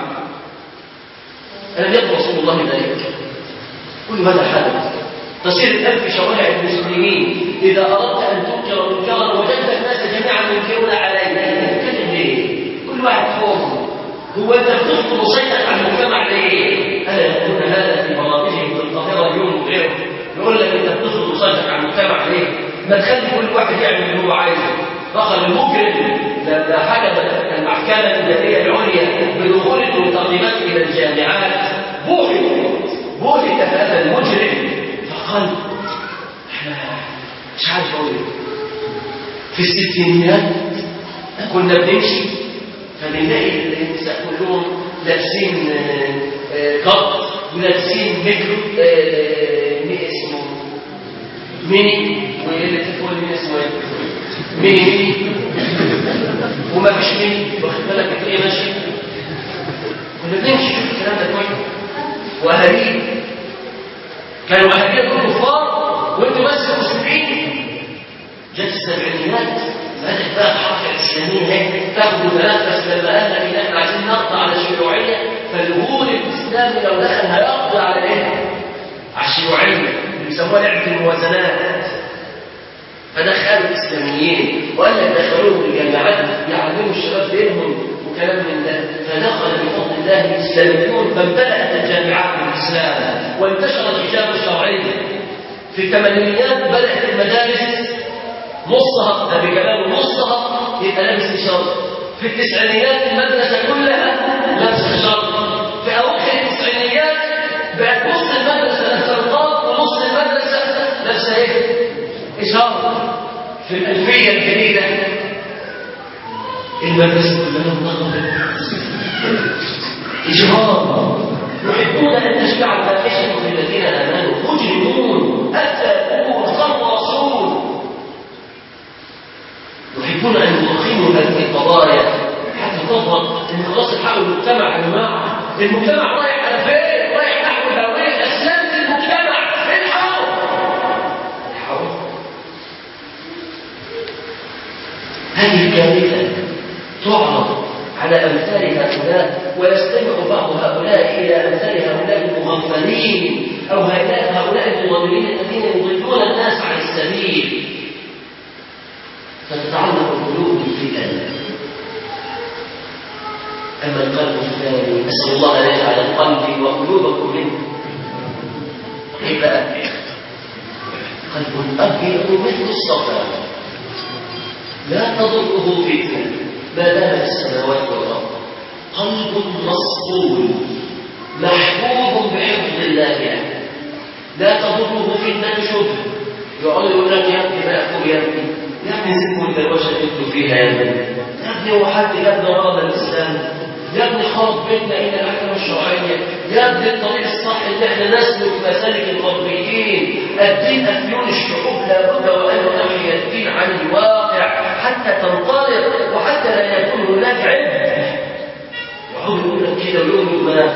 ألم يقل رسول الله ذلك؟ كل هذا حدث. تصير الآن في شوارع المسلمين إذا أردت أن تنكر منكرا وجدت الناس جميعا ينكرون عليه تتكلم ليه؟ كل واحد حر. هو أنت بتفضل مسيطر على المجتمع ليه؟ ألا يقولون هذا في برامجهم في القاهرة اليوم وغيره، يقول لك أنت بتفضل مسيطر على المجتمع ليه؟ ما تخلي كل واحد يعمل اللي هو عايزه. دخل المجرم لما حكم المحكمة الإدارية العليا بدخول المنتقمات إلى الجامعات بوحد بوحد هذا المجرم فقال احنا مش عارف اقول في الستينيات كنا بنمشي فبنلاقي النساء كلهم لابسين قط ولابسين ميكرو مين اسمه ميني واللي تقول مين اسمه ميني ميني وما فيش ميني واخد بالك ايه ماشي. كنا بنمشي شوف الكلام ده كويس واهالينا كانوا اهالينا كلهم كفار وانتوا بس مسلمين. جت السبعينيات بدأت بقى الحركة الإسلامية هيك تاخد تنفس لما قال لك إن إحنا عايزين نقضي على الشيوعية، فالجهود الإسلامي لو دخل هيقضي على إيه؟ على الشيوعية اللي بيسموها لعبة الموازنات. فدخلوا الإسلاميين وقال لك دخلوهم الجامعات يعلموا الشباب دينهم وكلام من ده، فدخل بفضل الله الإسلاميون فامتلأت الجامعات بالإسلام وانتشر الحجاب الشرعي. في الثمانينيات بدأت المدارس نصها ده بكلامه نصها يبقى لابس اشاره. في التسعينيات المدرسه كلها لابسه اشاره. في اواخر التسعينيات بقت نص المدرسه لابسه نقاب ونص المدرسه لابسه ايه؟ اشاره. في الالفيه الجديده المدرسه كلها منظمه اجهاض. يحبون ان تشبع الفاحشه للذين امنوا مجرمون اتاكون خرصون يحبون أن يضخموا هذه القضايا حتى تظهر أن خلاص الحقوا المجتمع يا جماعة. المجتمع رايح على فين؟ رايح نحو الهوية الأسلامية المجتمع. الحقوا الحقوا. هذه الكارثة تعرض على أمثال هؤلاء ويستمع بعض هؤلاء إلى أمثال هؤلاء المغفلين أو هؤلاء المضلين الذين يضلون الناس عن السبيل فتتعلق القلوب بالفتن. أما القلب الثاني أسأل الله أن يجعل قلبي وقلوبكم منه يبقى قلب أبيض مثل الصفا لا تضره فتنة ما دامت السماوات والأرض. قلب مصقول محفوظ بحفظ الله يعني. لا تضره فتنة شبه يقول يقول لك يا ابني ما أقول يا ابني يا ابني سيبوا الدروشه تدخلوا فيها يا ابني. يا ابني هو حد يا ابني غرض الاسلام؟ يا ابني خرب بيتنا الى الاحكام الشرعيه. يا ابني الطريق الصح اللي احنا نسلك مسالك الغربيين. الدين افيون الشعوب لابد وان نحيي الدين عن الواقع حتى تنطلق وحتى لا يكون هناك عبء. وعود يقول لك كده ويوم ما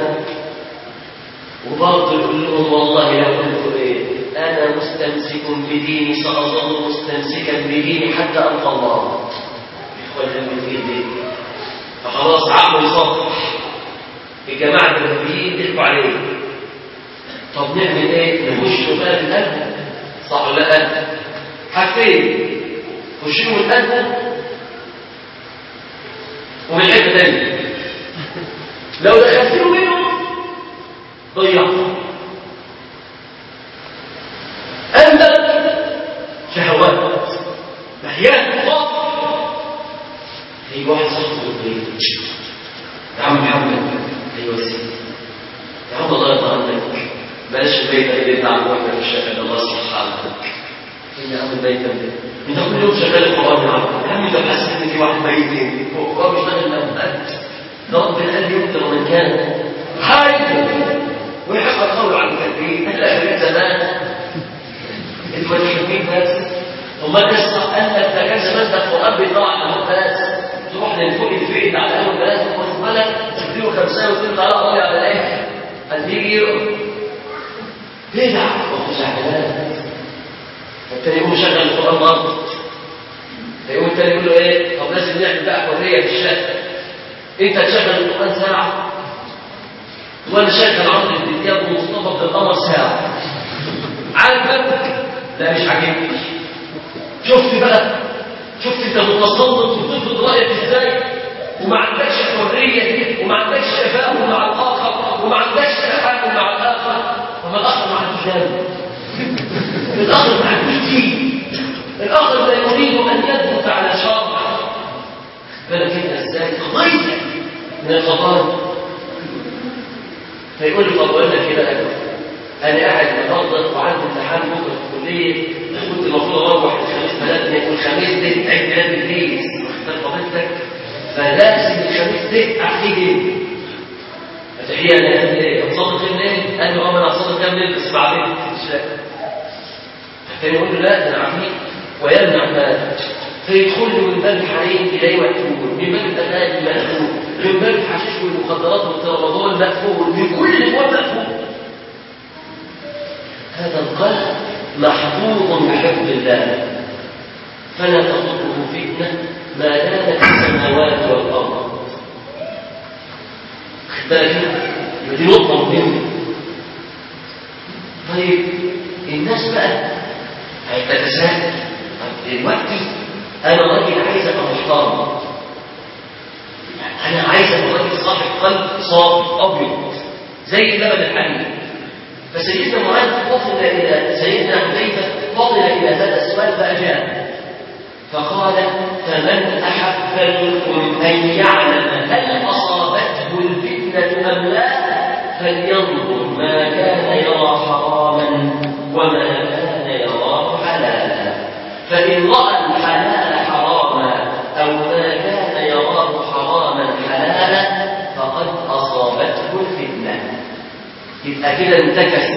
وبرضه يقول لهم والله لو قلت ايه انا مستمسك بديني ساظل مستمسكا بديني حتى القى الله. اخواننا من ايدي فخلاص عقله يصفح. الجماعه الوهابيين ضحكوا عليه. طب نعمل ايه؟ نخش بقى من قلبه صح ولا لا؟ حاجتين خشوا من قلبه ومن حته ثانيه. لو دخلتوا منهم ضيعت. عندك شهوات محيات خاطر. في واحد صاحبه البيت يا عم محمد ايوه سيدي يا عم الله يرضى عنك بلاش البيت اللي بتاع واحنا في الشقه الله يصلح حالك. فين يا عم البيت ده؟ انت كل يوم شغال القران يا عم. يا عم انت حاسس ان في واحد ميتين هو بيشتغل لوحده. ده ربنا قال يقدر من كان حارب ويحق القول عن التكبير. الاخرين زمان انتوا متحكمين بس. وما تسمع قال لك ده كان زمان ده القران بيطلع على الناس تروح للفوق الفئه على اول بلد وخد بالك تديله خمسه وتنزل على طالع على الايه قد يجي يقرا بدع وخزعبلات. فالتاني يقوم يشغل القران برضه. فيقوم التاني يقول له ايه طب لازم نعمل بقى حريه في الشقه. انت تشغل القران ساعه وانا شغل عمرو بن دياب ومصطفى بن القمر ساعه. عاجبك؟ لا مش عاجبني. شفت بقى شفت انت متسلط وتفرض رايك ازاي وما عندكش حريه وما عندكش تفاهم مع الاخر وما عندكش تفاهم مع الاخر. وما الاخر ما عندوش دم. الاخر ما عندوش دين. الاخر لا يريد ان يثبت على شرع. بالك انت ازاي قضيه من القضايا. فيقول لي طب وانا كده انا قاعد مفضل وعندي امتحان بكره في الكليه كنت المفروض اروح الخميس بلدنا والخميس ده عيد ميلاد البيت واخد قضيتك فلازم الخميس ده احتاج فتحيه انا قال ايه هتصلي كام ليل؟ قال له اه انا هصلي كام ليل بس بعدين مش لاقي. فكان يقول له لا ده انا عفيف ويمنع مال. فيدخل له من باب الحريم اليه مقفول من باب الاغاني مقفول من باب الحشيش والمخدرات والترابيزون مقفول من كل الابواب مقفول. هذا القلب محفوظ بحفظ الله فلا تضره فتنه ما دامت السماوات والارض. خد بالك دي نقطه مهمه. طيب الناس بقى هتتساءل طب دلوقتي انا راجل عايز ابقى محترم. انا عايز ابقى راجل صاحب قلب صافي ابيض زي اللبن الحليب. فسيدنا معاذ فطن الى سيدنا حذيفه فطن الى هذا السؤال فاجاب فقال فمن احب منكم ان يعلم هل اصابته الفتنه ام لا فلينظر ما كان يرى حراما وما كان يراه حلالا. فان راى الحلال حراما او ما كان يراه حراما حلالا فقد اصابته الفتنه. يبقى كده انتكس.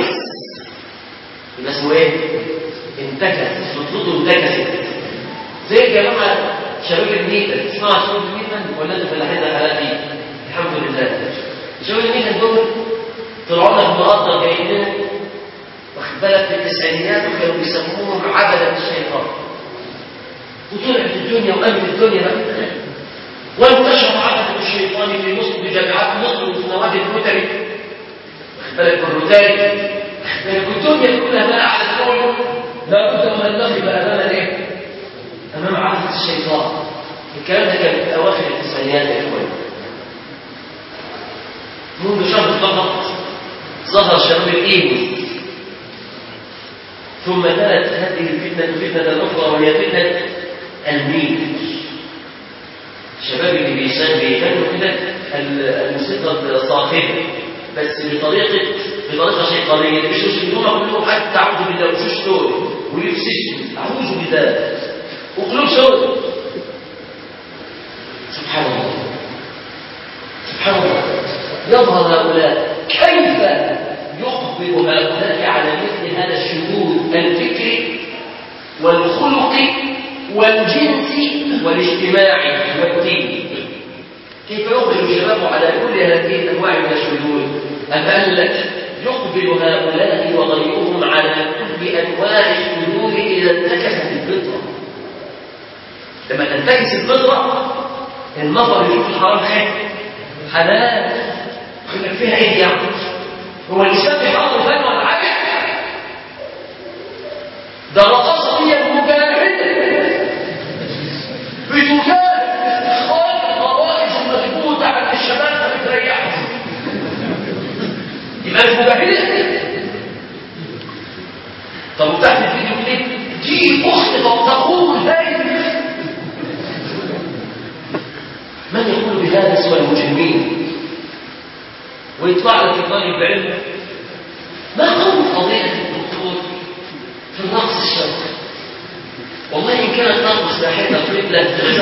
يبقى اسمه ايه؟ انتكس. خطوطه انتكست زي الجماعه شباب الميتة. تسمعوا شباب الميتة ولا انتوا فلاحين حالاتي؟ الحمد لله. شباب الميتة دول طلعوا لك مقدر جايين لنا واخد بالك في التسعينيات وكانوا بيسموهم عبدة الشيطان. وطلعت الدنيا وقامت الدنيا بقى وانتشر عبدة الشيطان في مصر بجامعات مصر وفي نوادي الكتري بالك بالروتاري الدنيا كلها بقى على الكون لابد من ان نقف امام الايه؟ امام عبدة الشيطان. الكلام ده كان في اواخر التسعينيات يا اخوان. منذ شهر فقط ظهر شباب الايمو ثم تلت هذه الفتنه فتنه اخرى وهي فتنه الميل. الشباب اللي بيغنوا كده الموسيقى الصاخبه بس بطريقه بطريقه شيطانيه. بيشوش الدنيا كلهم حتى اعوذ بالله وشوش دول ويفسدوا اعوذ بالله وقلوب سود. سبحان الله سبحان الله. يظهر هؤلاء كيف يخبر هؤلاء على مثل هذا الشذوذ الفكري والخلقي والجنسي والاجتماعي والديني. كيف يقبل الشباب على كل هذه الأنواع من الشذوذ؟ أم قال لك يقبل هؤلاء وغيرهم على كل أنواع الشذوذ إذا انتكست الفطرة. لما تنتكس الفطرة النظر يشوف الحرام حاجة حلال، يقول لك فيها إيه يعني؟ هو الإسلام بيحط الفن ولا حاجة؟ ده رقصة هي المجاهدة بتجاهد استخراج الغرائز المثبوتة عند الشباب ما بتريحهم. يبقى المجاهدة. طب وتحت الفيديو كليب دي أخت تقول هاي. من يقول بهذا سوى المجرمين؟ ويطلع لك طالب علم ما قول فضيلة الدكتور في النقص الشرعي؟ والله إن كانت نقص ناحية القبلة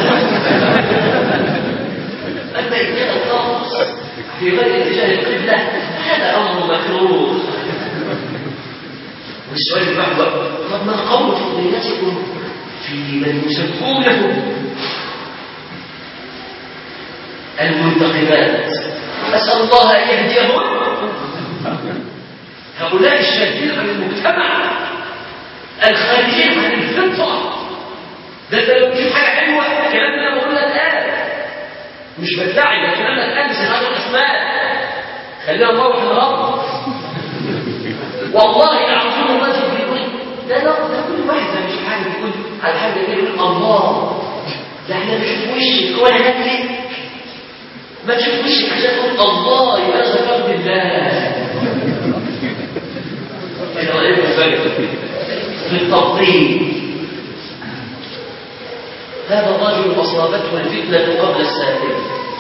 أما إن كانت نقص في غير اتجاه القبلة هذا أمر مكروه. والسؤال اللي بعده طب ما قول فضيلتكم في من يسبونه المنتقبات؟ أسأل الله أن يهديهم. هؤلاء الشاذين عن المجتمع الخارجين عن الفطرة. ده انت لو تشوف حاجة حلوة الكلام ده أنا بقول لك قال مش بدعي، الكلام ده اتقال بصيغة الأسماء. خلينا نروح الرب. والله العظيم الرجل بيقول ده لا ده كل واحد ده مش حاجة بيقول على حاجة يقول الله ده احنا بنشوف وشك هو انا هاكلك ما تشوف وشك عشان تقول الله يبقى انا ذكرت بالله. كده رأيكم الفرق في التفضيل. هذا الرجل أصابته الفتنة قبل السائل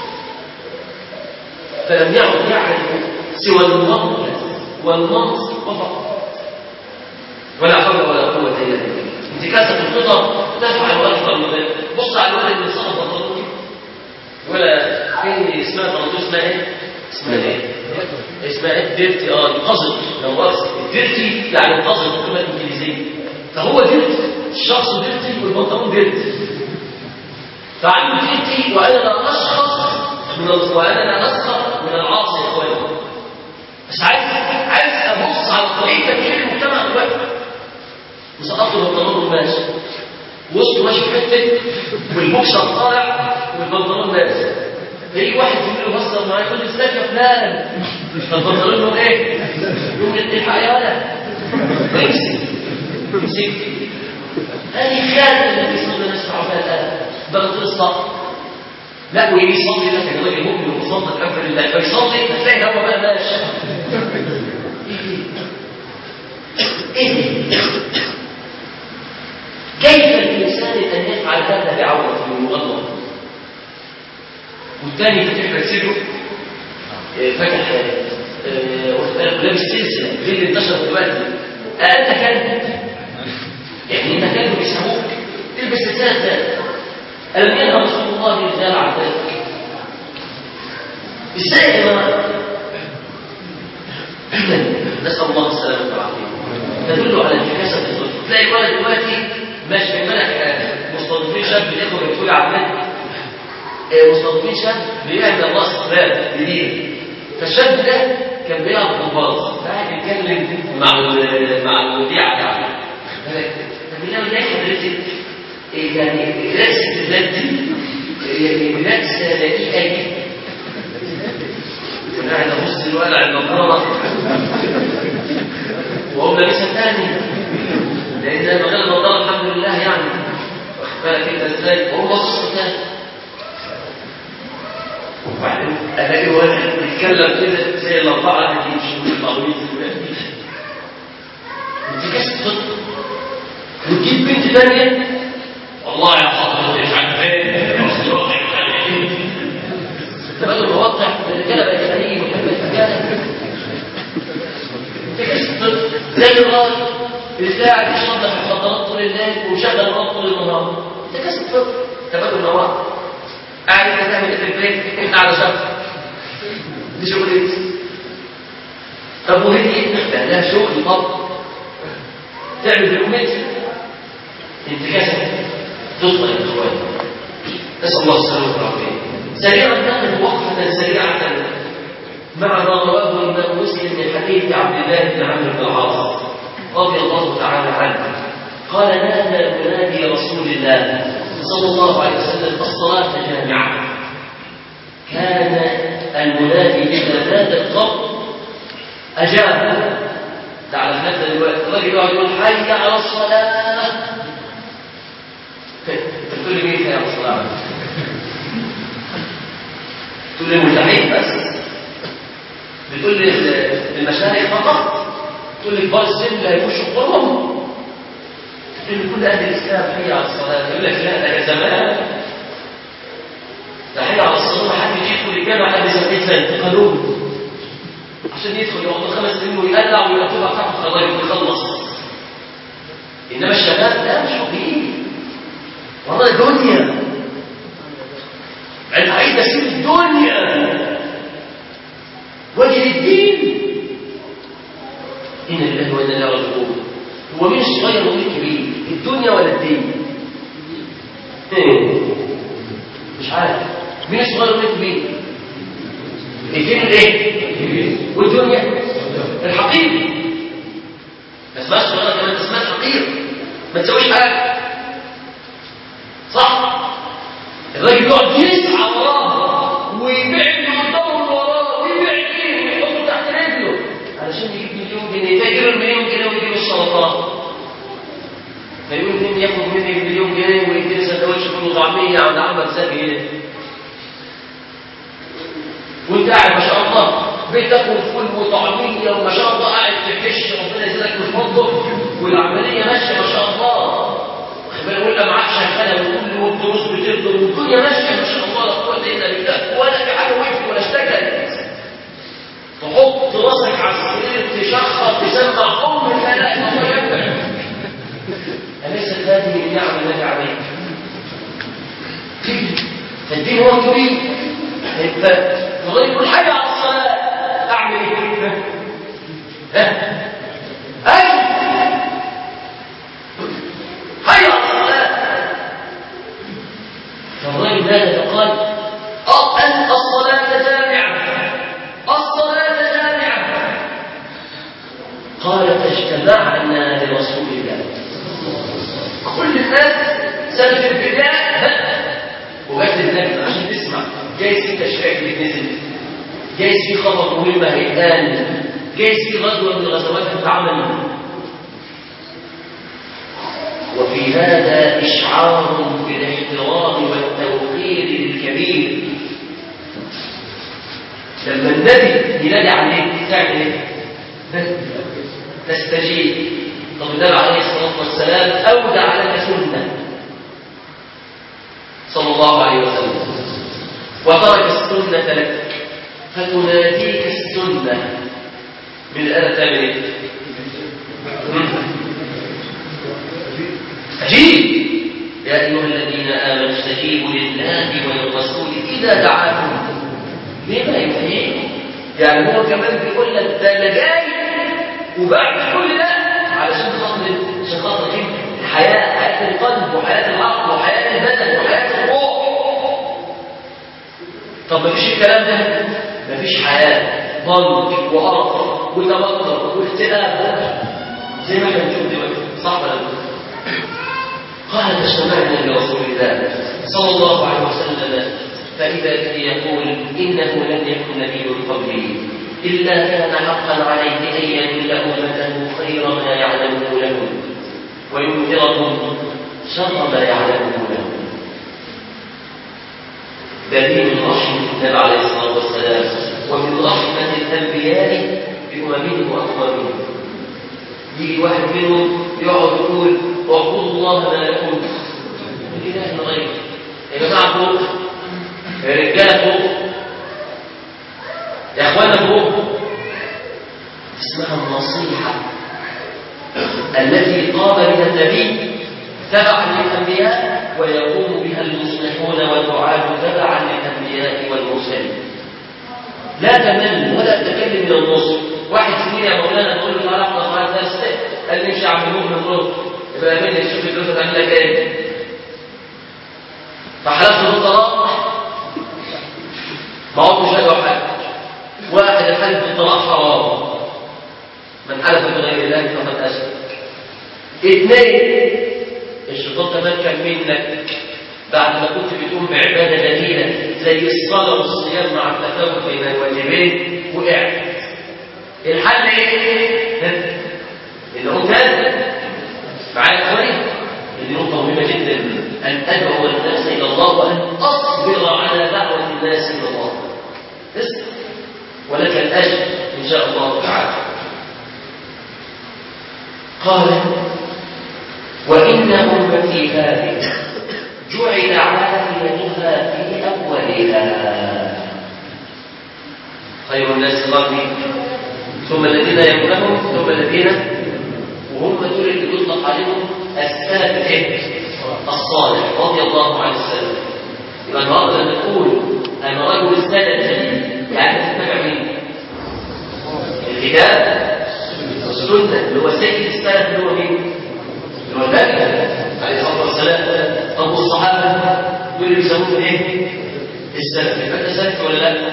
فلم يعد يعرف سوى المرض والمنصب فقط ولا حول ولا قوة إلا بالله. انتكاسة الفطر تفعل أكثر من ذلك. بص على الولد اللي صار بطلوه ولا في اسمها بطلوه اسمها ايه؟ اسمها ايه؟ اسمها ايه؟ ديرتي. اه القذر. لو رأس ديرتي يعني القذر بالكلمة الإنجليزية. فهو ديرتي، الشخص ديرتي والبنطلون ديرتي. فعنده ديرتي وأنا لا أشخص من وأنا لا أسخر من العاصي يا إخواني. بس عايز عايز ابص على طريقه تفكير المجتمع دلوقتي. مسقط له البنطلون ماشي وسطه ماشي في حته والبوكسر طالع والبنطلون نازل. يجي واحد يقول له بص معايا يقول لي ازيك يا فلان البنطلون له ايه؟ يقوم الحق يا ولد امسك امسك. هذه خانه التي صرنا نسمع فيها الان. بنطلون الصف لا ويجي يصلي لك يا راجل مؤمن ومصدق كفر الله فيصلي هتلاقي هو بقى ماشي. ايه كيف الانسان ان يفعل هذا بعورته المغلظه والثاني فتح لك صدره فتح لابس سلسله غير اللي انتشر دلوقتي. انت كلب يعني انت كلب بيسموك تلبس سلسله ذات. ألم ينهى رسول الله الرجال عن ذلك؟ ازاي يا جماعه؟ نسال الله السلامه والعافيه. تدل على انتكاسه الظلم. تلاقي الولد دلوقتي ماشي في الملك مستضيفين شاب بياخد بتقول على النت مستضيفين شاب بيعمل راس باب جديد. فالشاب ده كان بيلعب بالباص فقاعد يتكلم مع مع المذيع بتاعه. طب ليه ما حضرتك يعني رأسة البلاد دي يعني رأسة دقيقة جدا. أنا قاعد أبص الولع النظارة وهو لابسها تاني لأن أنا بغير النظارة الحمد لله يعني واخد بالك أنت إزاي وهو باصص تاني. وبعدين ألاقي واحد بيتكلم كده زي الأربعة اللي يمشوا المعلومين دلوقتي. انتكاسة خطة وتجيب بنت تانية والله يا حضرتك مش عارف ايه تبادل مواقع الرجاله بقت فريق وحب الرجاله زي الراجل اللي قاعد يشرب لك مخدرات طول الليل وشغل الراب طول النهار. ده كسب فطر تبادل مواقع. قاعد انت تعمل ايه في البيت؟ انت على شرط دي شغلتي. طب وهي ده لها شغل طب تعمل بالكمية انتكاسة تطلع يا اخوان. نسأل الله السلامة والعافية. سريعا نقف وقفة سريعة مع ما رواه الإمام مسلم من حديث عبد الله بن عمرو بن العاص رضي الله تعالى عنه قال: نادى منادي رسول الله صلى الله عليه وسلم الصلاة جامعة. كان المنادي إذا نادى القوم أجاب. تعالى حتى دلوقتي الراجل يقعد يقول: حي على الصلاة. تقول لي مين حي على الصلاة؟ تقول لي الملتحين بس؟ بتقول لي المشايخ فقط؟ تقول لي كبار السن اللي هيخشوا قرهم؟ تقول لي كل أهل الإسلام حي على الصلاة. يقول لك لا، ده كان زمان. ده حي على الصلاة حد يدخل الجامعة قبل سبعين سنة قانون عشان يدخل يقعد خمس سنين ويقلع ويكتبها بتاعته خلاص يخلص. إنما الشباب لا، مش فاضيين. والله الدنيا أنت عايز تسيب الدنيا وجه الدين. إن لله وإنا إليه راجعون. هو مين الصغير ومين الكبير؟ الدنيا ولا الدين؟ إيه؟ مش عارف مين الصغير ومين الكبير؟ الدين الايه؟ والدنيا الحقيقي. ما اسمهاش صغيره كمان، اسمها حقيقي. ما تسويش حاجه. صح؟ الراجل يقعد يسعى وراه ويبيع اللي قدامه وراه ويبيع ايه ويحطه تحت رجله علشان يجيب مليون جنيه. فيجيب المليون جنيه ويجيب السرطان. فيقول مين ياخد مني مليون جنيه ويديني سندوتش فول وطعميه عند احمد زكي. وانت قاعد ما شاء الله بتاكل فول وطعميه وما شاء الله قاعد تكش ربنا يزيدك من فضله والعمليه ماشيه ما شاء الله. ولا معاك شغاله وكل والدروس بتفضل والدنيا ماشيه ما شاء الله لا قوه الا بالله ولا في حاجه وقفت ولا اشتكت. تحط راسك على السرير تشخص تسمع ام الخلاء الله يكبر. أليست هذه النعم التي عليك؟ فالدين هو الكبير. فالله يقول حي على الصلاة أعمل إيه؟ ها؟ أي حي على الصلاة. فالرجل نادى فقال: أه أنت الصلاة جامعة، الصلاة جامعة. قال: فاجتمعنا لرسول الله. كل الناس سنة البداية وجات النبي عشان تسمع. جايز في تشريع اللي نزل، جايز في خبر مهم هيتقال، جايز في غزوة من الغزوات تتعمل. وفي هذا إشعار بالاحترام والتوقير للكبير. لما النبي ينادي عليك تعمل ايه؟ تستجيب. طب النبي عليه الصلاة والسلام أودع لك سنة صلى الله عليه وسلم وترك السنة لك فتناديك السنة من الآن تعمل ايه؟ أجيب. يا أيها الذين آمنوا استجيبوا لله وللرسول إذا دعاكم لما يحييكم. يعني هو كمان بيقول لك ده أنا جاي وبعد كل ده علشان خاطر عشان خاطر ايه؟ الحياة، حياة القلب وحياة العقل وحياة البدن وحياة الروح. طب ما فيش الكلام ده، ما فيش حياة، ضنك وقرف وتوتر واكتئاب زي ما احنا بنشوف دلوقتي. صح ولا لا؟ قال: فاجتمعنا لرسول الله صلى الله عليه وسلم فإذا به يقول: إنه لم يكن نبي قبلي إلا كان حقا عليه أن يدل أمته خير ما يعلمه لهم وينذرهم شر ما يعلمه لهم. دليل من رحمة النبي عليه الصلاة والسلام ومن رحمة الأنبياء بأممهم وأقوامهم. يجي واحد منهم يقعد يقول: اعبدوا الله ما لكم من إله غيره. يا جماعة فوق، يا رجالة فوق، يا اخوانا فوق. اسمها النصيحة التي قام بها النبي تبعا للأنبياء ويقوم بها المصلحون والدعاة تبعا للأنبياء والمرسلين. لا تمل ولا تكلم من النص. واحد سنين يا مولانا تقول له تعالى احنا صلاه درس قال لي امشي اعمل مؤمن الرد يبقى مني شوف الدرس هتعمل لك ايه؟ فحلفت بالطلاق حلف بغير الله فقد أشرك. اثنين، الشيطان تمكن منك بعد ما كنت بتقوم بعبادة جميلة زي الصلاة والصيام مع التفاوت بين الواجبين وقعت. الحل ايه؟ إن قمت أذن معايا يا اخواني. دي نقطة مهمة جدا، أن أدعو الناس إلى الله وأن أصبر على دعوة الناس إلى الله. اسمع ولك الأجر إن شاء الله تعالى. قال: وإن أمتي هذه جعل عافيتها في أولها. خير الناس قرني ثم الذين يلونهم ثم الذين، وهم دول اللي يطلق عليهم السلف الصالح رضي الله عن السلف. يبقى النهارده لما تقول أنا رجل السلف يعني تتبع مين؟ الكتاب والسنة اللي هو سيد السلف اللي هو مين؟ اللي هو النبي عليه الصلاة والسلام. طب والصحابة دول اللي بيسموهم ايه؟ السلف. يبقى انت سلف ولا لا؟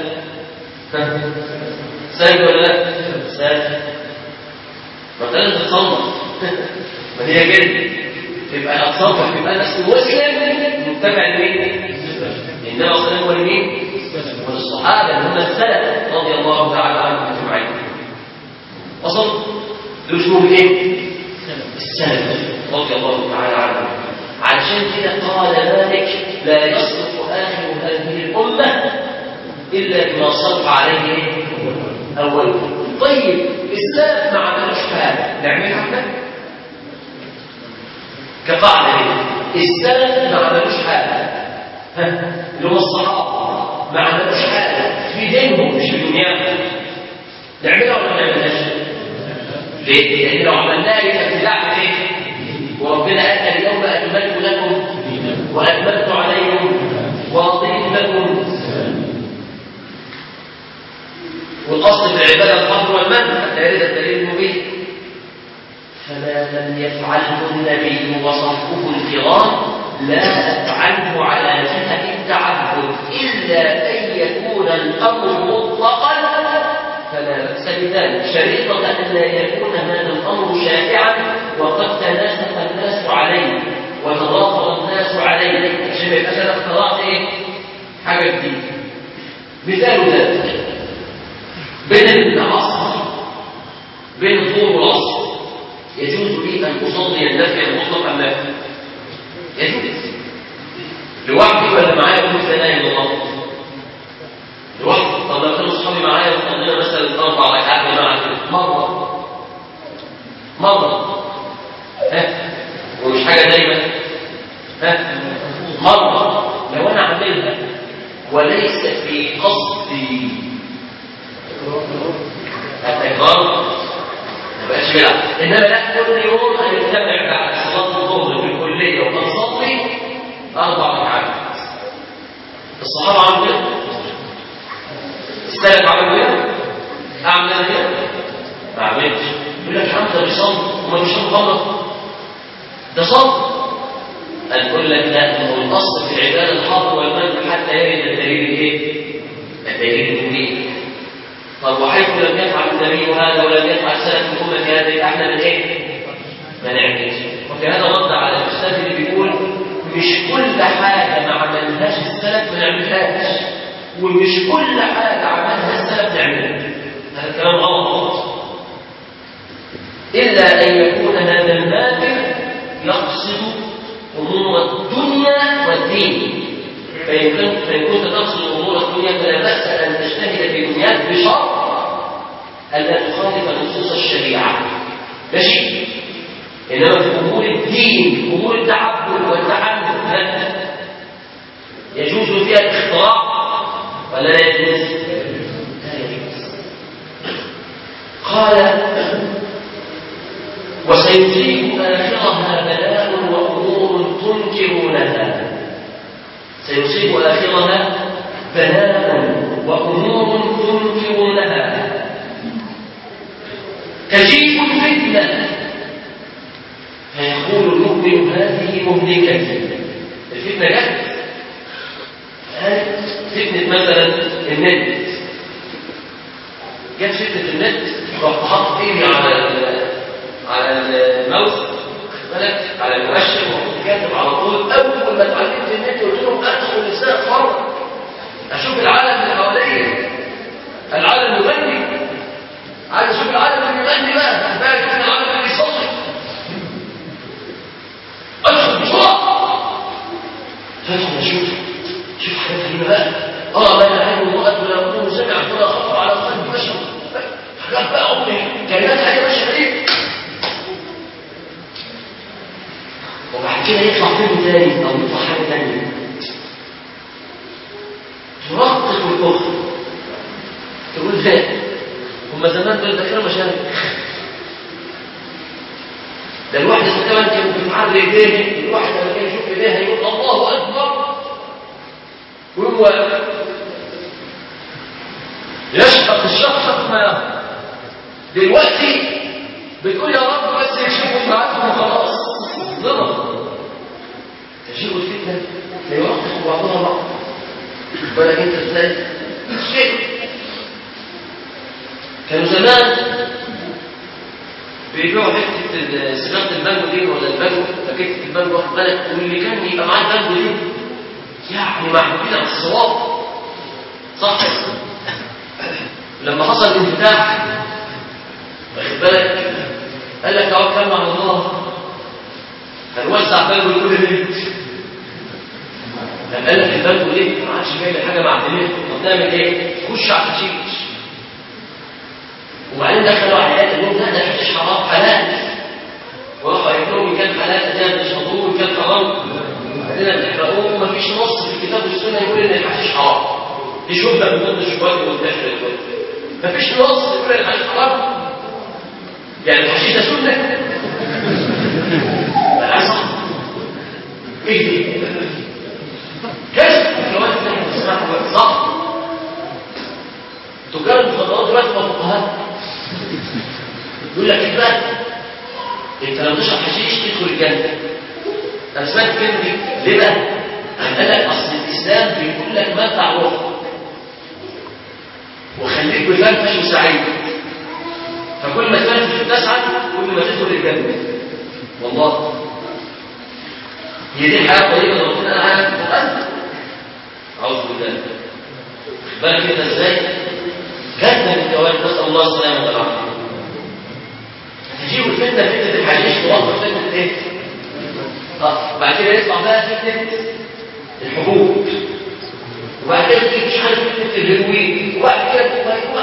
سلف ولا لا؟ سلف. ما انت لازم تتصنف. ما هي كده. يبقى انا اتصنف يبقى انا اسمي مسلم متبع لمين؟ انما اصلا هو لمين؟ والصحابة اللي هم السلف رضي الله تعالى عنهم اجمعين. اصلا دول اسمهم ايه؟ السلف رضي الله تعالى عنهم. علشان كده قال مالك: لا يصلح آخر هذه الأمة إلا بما صلح عليه أول. طيب السلف ما عملوش حاجة نعملها احنا؟ كقاعدة ايه؟ السلف ما عملوش حاجة، ها اللي هم الصحابة ما عملوش حاجة في دينهم مش في دنياهم. نعملها ولا ما نعملهاش؟ ليه؟ لأن لو عملناها يبقى ابتداع في ايه؟ وربنا قال: اليوم أكملت لكم وأكملت عليكم ورضيت لكم. والأصل في العبادة الفضل والمن حتى يرد الدليل المبين. فما لم يفعله النبي وصحبه الكرام لا أفعله على جهة التعبد إلا أن يكون الأمر مطلقا فلا بأس بذلك، شريطة أن لا يكون هذا الأمر شائعا وقد تناسق الناس عليه وتضافر الناس عليه عشان يبقى أنا اخترعت إيه؟ حاجة جديدة. مثال ذلك بين العصر بين الظهر والعصر يجوز لي أن أصلي النفل المطلق أم لا؟ يجوز لوحدي ولا معايا كل ثنايا الله؟ لوحدي. طب لو كانوا أصحابي معايا وصلينا مثلا أربع ركعات جماعة مرة مرة ها ومش حاجة دايما ها مرة لو أنا عاملها وليس في قصدي التكرار ما بقاش بلعب، إنما لا كل يوم هنجتمع بعد صلاة الظهر في الكلية ونصلي أربع ركعات. الصحابة عملوا كده؟ السلف عملوا كده؟ أعمل أنا كده؟ ما عملتش. يقول لك يا عم ده بيصلي وما بيشرب غلط ده صلي. أقول لك لا، هو الأصل في العبادة الحاضر والمنع حتى يرد الدليل الإيه؟ الدليل المبين. طب وحيث لم يفعل النبي هذا ولم يفعل سلف الأمة هذا يبقى احنا من إيه؟ ما نعملش. وفي هذا رد على الأستاذ اللي بيقول مش كل حاجة ما عملهاش السلف ما نعملهاش، ومش كل حاجة عملها السلف نعملها. هذا الكلام غلط. إلا أن يكون هذا النافع يقصد أمور الدنيا والدين، فإن كنت تقصد أمور الدنيا فلا بأس أن تجتهد في دنياك بشرط ألا تخالف نصوص الشريعة ماشي. إنما في أمور الدين أمور التعبد والتعلم لا يجوز فيها الاختراع ولا لا يجوز؟ لا يجوز. قال وسيصيب آخرها بلاء وأمور تنكرونها. سيصيب آخرها بلاء وأمور تنكرونها تجيء الفتنة فيقول المؤمن هذه مهلكتي. الفتنة جت فتنة مثلا النت، جت فتنة النت رحت حط ايدي على الماوس بالك على المؤشر وحط كاتب على طول. اول ما اتعلمت النت قلت لهم ادخل السنه اتفرج اشوف العالم اللي حواليا، العالم يغني، عايز اشوف العالم اللي يغني بقى، بالك من العالم اللي يصلي. ادخل بسرعه فادخل اشوف شوف حاجات غريبه بقى. اه لا اله الا الله ولا يكون سمع ولا خطر على قلب بشر، حاجات بقى امي كائنات حاجه ماشيه ايه. وبعد كده يطلع فيلم تاني او يطلع حاجه تانيه ترقق الكفر. تقول لا هم زمان دول دخلوا مشاهد ده الواحد اذا كمان كان بيتعرض ايديه، الواحد لما كان يشوف ايديها يقول الله اكبر وهو يشفق الشفق ما يهرب. دلوقتي بتقول يا رب بس يكشفوا معاكم وخلاص ضرب تجيب الفتنه لا يوقف بعضها بعض. بالك انت ازاي شيء كانوا زمان بيبيعوا حته سماقه البانجو دي ولا البانجو فكره البانجو واخد بالك، واللي كان يبقى معاه البانجو دي يعني معمولين على الصواب صح. لما حصل الانفتاح واخد بالك قال لك توكلنا على الله هنوزع بانجو لكل بيت. لما قال لك البانجو دي ما عادش جاي لي حاجه معدنيه، طب نعمل ايه؟ خش على الحشيش. وبعدين دخلوا على النوم لا ده الحشيش حرام حلال، وراحوا يقولوا ان كان حلال ده تشربوه وان كان حرام بعدين بتحرقوه. ومفيش نص في الكتاب والسنه يقول ان الحشيش حرام. دي شبهه من ضمن الشبهات المنتشره دلوقتي. مفيش نص يقول ان الحشيش حرام، يعني الحشيش ده سنه لا صح. ايه دي؟ كشف الجواز اللي احنا بنسمعه صح. تجار المخدرات دلوقتي فقهاء يقول لك ايه بقى؟ انت لو تشرب حشيش تدخل الجنه. انا سمعت الكلمه دي ليه بقى؟ قال لك اصل الاسلام بيقول لك متع روحك وخليك بفرفش وسعيد، فكل ما تفرفش وتسعد كل ما تدخل الجنه. والله هي دي حياه طيبه ربنا قال تقدم. اعوذ بالله. بالك انت ازاي؟ كذب الجواز نسال الله السلامه والعافيه. تجيب الفتنه فتنه الحشيش توقف فتنه ايه؟ اه بعد كده يطلع بقى فتنه الحبوب، وبعد كده تيجي مش عارف فتنه الهيروين، وبعد كده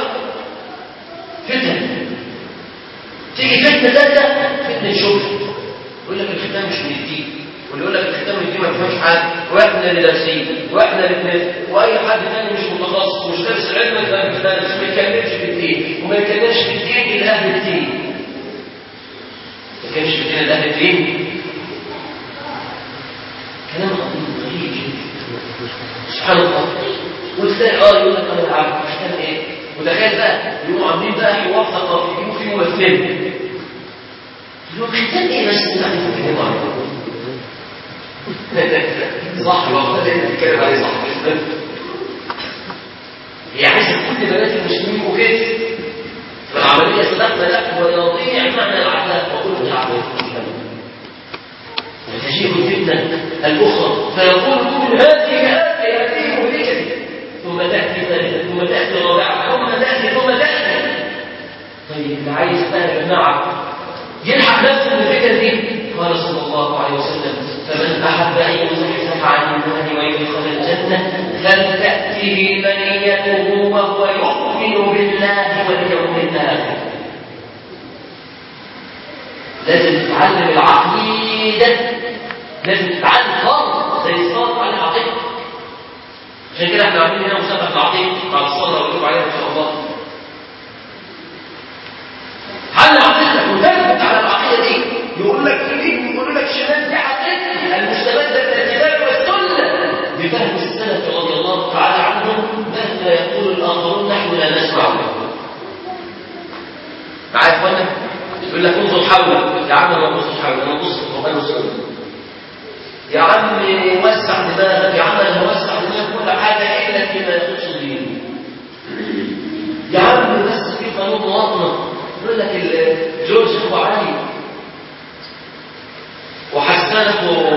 فتنه تيجي فتنه ثالثه فتنه شبهه. يقول لك الختام مش من الدين، واللي يقول لك الختام من الدين ما فيهوش حاجه، واحنا اللي دارسين واحنا اللي بنفهم، واي حد ثاني مش متخصص مش دارس العلم ما بيتكلمش ما يتكلمش في الدين، وما يتكلمش في الدين الا اهل الدين. ما يتكلمش في الدين الا اهل الدين. كلام غريب جدا سبحان الله. وتلاقي اه يقول لك انا عارف اختار ايه، وتخيل بقى يقوموا عاملين بقى حوار ثقافي يجيبوا فيه ممثلين يقولوا ختان ايه بس اللي عارف يتكلموا عنه صح والله اللي بتتكلم عليه صح. هي عايزه كل بنات المسلمين وكده فالعمليه سلكنا لك ويضيع معنى العذاب وكل العذاب. وتجيب الفتنه الاخرى فيقول من هذه هذه هذه مهلكه ثم تاتي ثالثه ثم تاتي رابعه ثم تاتي ثم تاتي. طيب اللي عايز بقى يا جماعه يلحق نفسه من الفتن دي قال صلى الله عليه وسلم فمن احب ان يزحزح عن النار ويدخل الجنه فلتاته منيته وهو يؤمن بالله واليوم الاخر. لازم تتعلم العقيده، لازم تتعلم خالص زي الصلاه تتعلم العقيده. عشان كده احنا عاملين هنا مسابقه العقيده بعد الصلاه ونقول عليها ان شاء الله. تعلم عقيدتك وتثبت على العقيده دي. يقول لك يمين يقول لك شمال، دي عقيدتي المستمده من الكتاب والسنه بفهم السلف رضي الله تعالى عنهم مهما يقول الاخرون نحن لا نسمع. معايا يا اخوانا؟ يقول لك انظر حولك يا عم، ما تبصش حولك، انا ببص في القران والسنه. يا عم وسع دماغك يا عم، انا هوسع دماغك كل حاجه الا فيما يخص الدين. يا عم بس في قانون مواطنه. يقول لك جورج ابو علي اسمه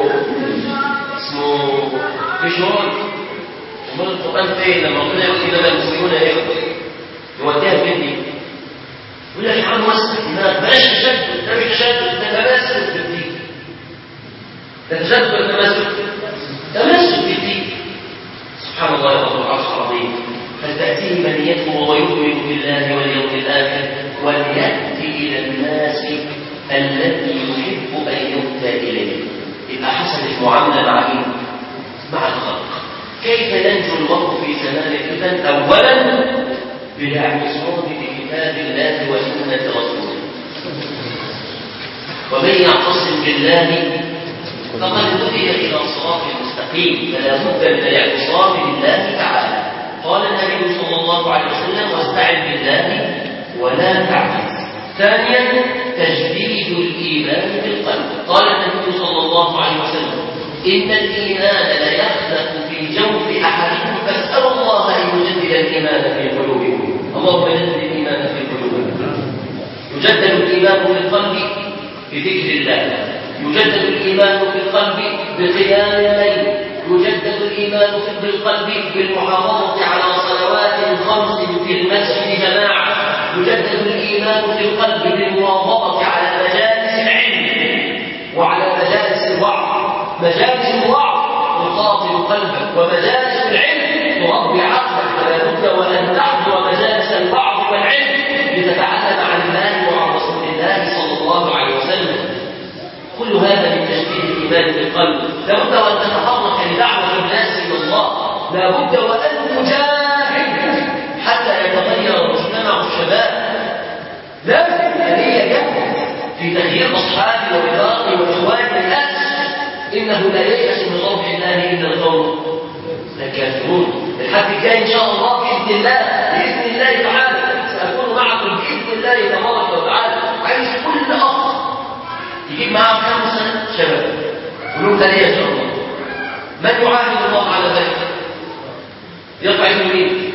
اسمه فيشون. امال القران فين لما ربنا يقول انما المسلمون ايه؟ يوديها فين دي؟ يقول لك يا عم وسع دماغك، بلاش تشدد، ده مش تشدد، ده تمسك بالدين. ده تشدد ولا تمسك؟ تمسك بالدين. سبحان الله يا رب العرش العظيم. فلتأتيه منيته وهو يؤمن بالله واليوم الآخر وليأتي إلى الناس الذي يحب أن يؤتى إليه. يبقى حسن المعاملة مع مين؟ مع الخلق. كيف ينجو المرء في زمان الفتن؟ أولا بالاعتصام بكتاب الله وسنة رسوله. ومن يعتصم بالله فقد هدي إلى صراط مستقيم. فلا بد من الاعتصام بالله تعالى. قال النبي صلى الله عليه وسلم واستعن بالله ولا تعجز. ثانيا تجديد الإيمان بالقلب. قال النبي صلى الله عليه وسلم إن الإيمان ليخلق في جوف أحدكم فاسألوا الله أن يجدد الإيمان في قلوبكم. اللهم جدد الإيمان في قلوبكم. يجدد الإيمان في القلب بذكر الله، يجدد الإيمان في القلب بقيام الليل، يجدد الإيمان في القلب بالمحافظة على صلوات خمس في المسجد جماعة، يجدد الإيمان في القلب بالمواظبة على مجالس العلم وعلى مجالس الوعظ. مجالس الوعظ تخاطب قلبك، ومجالس العلم تربي عقلك. فلا بد وأن تحضر مجالس الوعظ والعلم لتتعلم عن الله وعن رسول الله صلى الله عليه وسلم. كل هذا من تجديد الإيمان بالقلب. لا بد وأن تتحرك لدعوة الناس إلى الله، لا بد وأن تجاهد حتى يتغير مجتمع الشباب. لازم هي جهد في تغيير أصحابي ورفاقي وإخواني الناس. إنه لا ييأس من روح الله إلا القوم الكافرون. الحد الجاي إن شاء الله بإذن الله بإذن الله تعالى سأكون معكم بإذن الله تبارك وتعالى. عايز كل أخ يجيب معاه خمسة شباب ولهم ثانية إن شاء الله. من يعاهد الله على ذلك؟ يرفع يده مين؟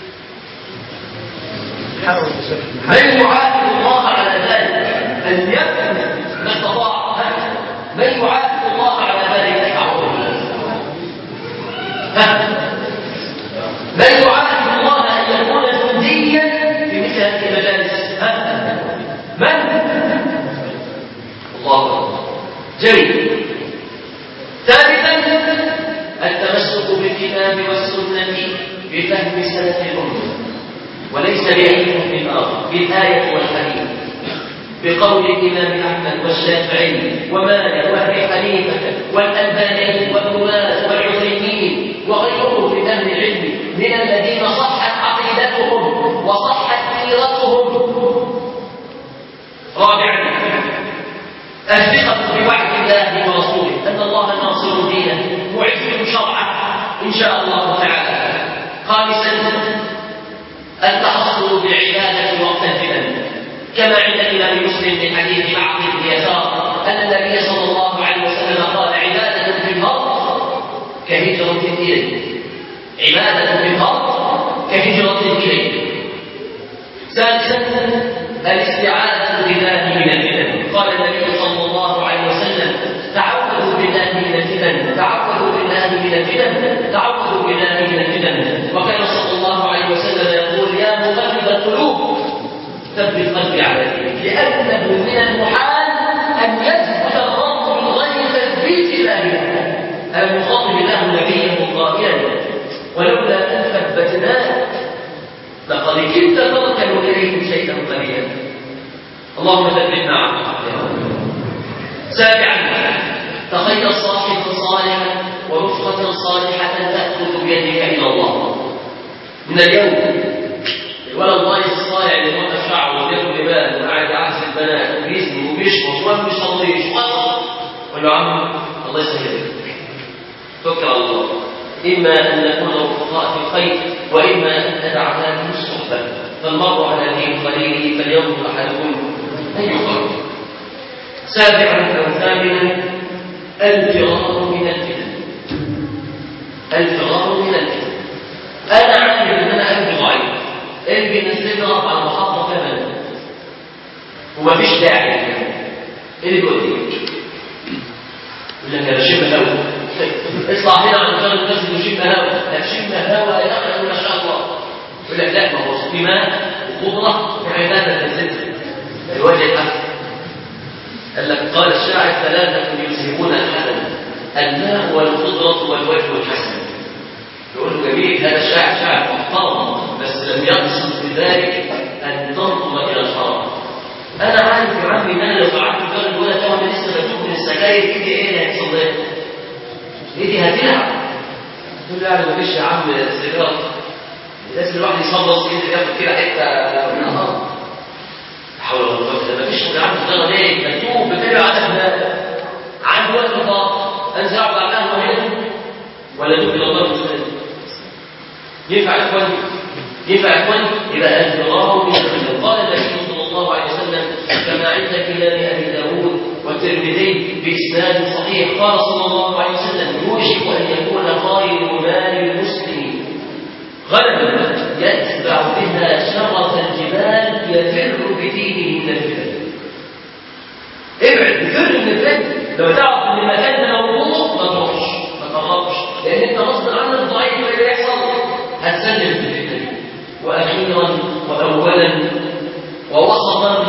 من يعاهد الله على ذلك أن يفهم ما استطاع؟ من يعاهد الله على ذلك؟ من يعاهد الله أن يكون جنديا في مثل هذه المجالس؟ من؟ الله أكبر. جيد. ثالثا التمسك بالكتاب والسنة بفهم سلف الأمة، وليس بأي حكم آخر، بالآية والحديث، بقول الإمام أحمد والشافعي ومالك وأبي حنيفة والألباني وابن باز والعثيمين وغيرهم من أهل العلم من الذين صحت عقيدتهم وصحت سيرتهم. رابعا الثقة بوعد الله ورسوله أن الله ناصر دينه معز شرعه إن شاء الله تعالى. خامسا التحصل بالعبادة وقت الفتن، كما عند الإمام مسلم من حديث معقل بن يسار أن النبي صلى الله عليه وسلم قال عبادة في الأرض كهجرة إليه. عبادة في الأرض كهجرة إليه. سادسا الاستعاذة بالله من الفتن. قال النبي صلى الله عليه وسلم تعوذوا بالله من الفتن، تعوذوا بالله من الفتن، تعوذوا بالله من الفتن. وكان صلى الله عليه وسلم يقول يا مقلب القلوب ثبت قلبي على دينك، لأنه من المحال أن يثبت الرب من غير تثبيت الله له. ألم يخاطب الله نبيه قائلا ولولا أن ثبتناه لقد كنت تركن إليه شيئا قليلا. اللهم ثبتنا على الحق. سابعا تخير صاحبا صالحا ورفقة صالحة تأخذ بيدك إلى الله. من اليوم الولد الضايع الصالح اللي موقف شعره وبياكل لبان وقاعد يعزل البنات وبيزني وبيشرب وما بيصليش قول له عم الله يسهلك، توكل على الله. إما أن نكون رفقاء في الخير وإما أن تدع هذه الصحبة. فالمرء على دين خليله فلينظر أحدكم أن يخرج. سابعا أو ثامنا الفرار من الفتن. الفرار من الفتن. أنا عارف أن أنا قلبي ضعيف، قلبي نزلني أقف على المحطة كاملة ومفيش داعي. إيه اللي قلت لك؟ يقول لك انا بشم هوا، اطلع هنا عن مكان المسجد وشم هوا، هتشم هوا يا ما شاء الله. يقول لك لا، ما هو في ماء وخضره وعباده تنزل الوجه الحسن. قال لك قال الشاعر ثلاثه يذهبون الحسن، الماء والخضره والوجه الحسن. يقول له جميل، هذا الشاعر شاعر محترم، بس لم يقصد بذلك ان تنظر الى الحرام. انا عارف يا عمي ان انا لو قعدت في البلد ولا توم لسه بتوب من السجاير، ايدي ايه اللي هيحصل لي؟ ايدي هتلعب. تقول له يعني ما فيش يا عم سيجاره، لازم الواحد يصلص ايده ياخد كده حته من الارض. حول ولا قوه الا بالله. ما فيش يا عم سيجاره ليه؟ بتوب بتبع على عنده وقت فاضي، انزل اقعد على القهوه هنا ولا توب الى الله المستقيم؟ ينفع يا اخواني؟ ينفع يا اخواني؟ يبقى الفرار من الذنب. قال النبي صلى الله عليه وسلم كما عند كلام ابي داود والترمذي باسناد صحيح، قال صلى الله عليه وسلم يوشك ان يكون خير مال المسلم غنما يتبع بها شرف الجبال يفر بدينه من الفتن. ابعد بفر من الفتن. لو تعرف ان المكان ده موجود ما تروحش، ما تقربش، لان انت غصب عنك ضعيف. اللي يحصل هتسلم في الفتن. واخيرا واولا ووسطا،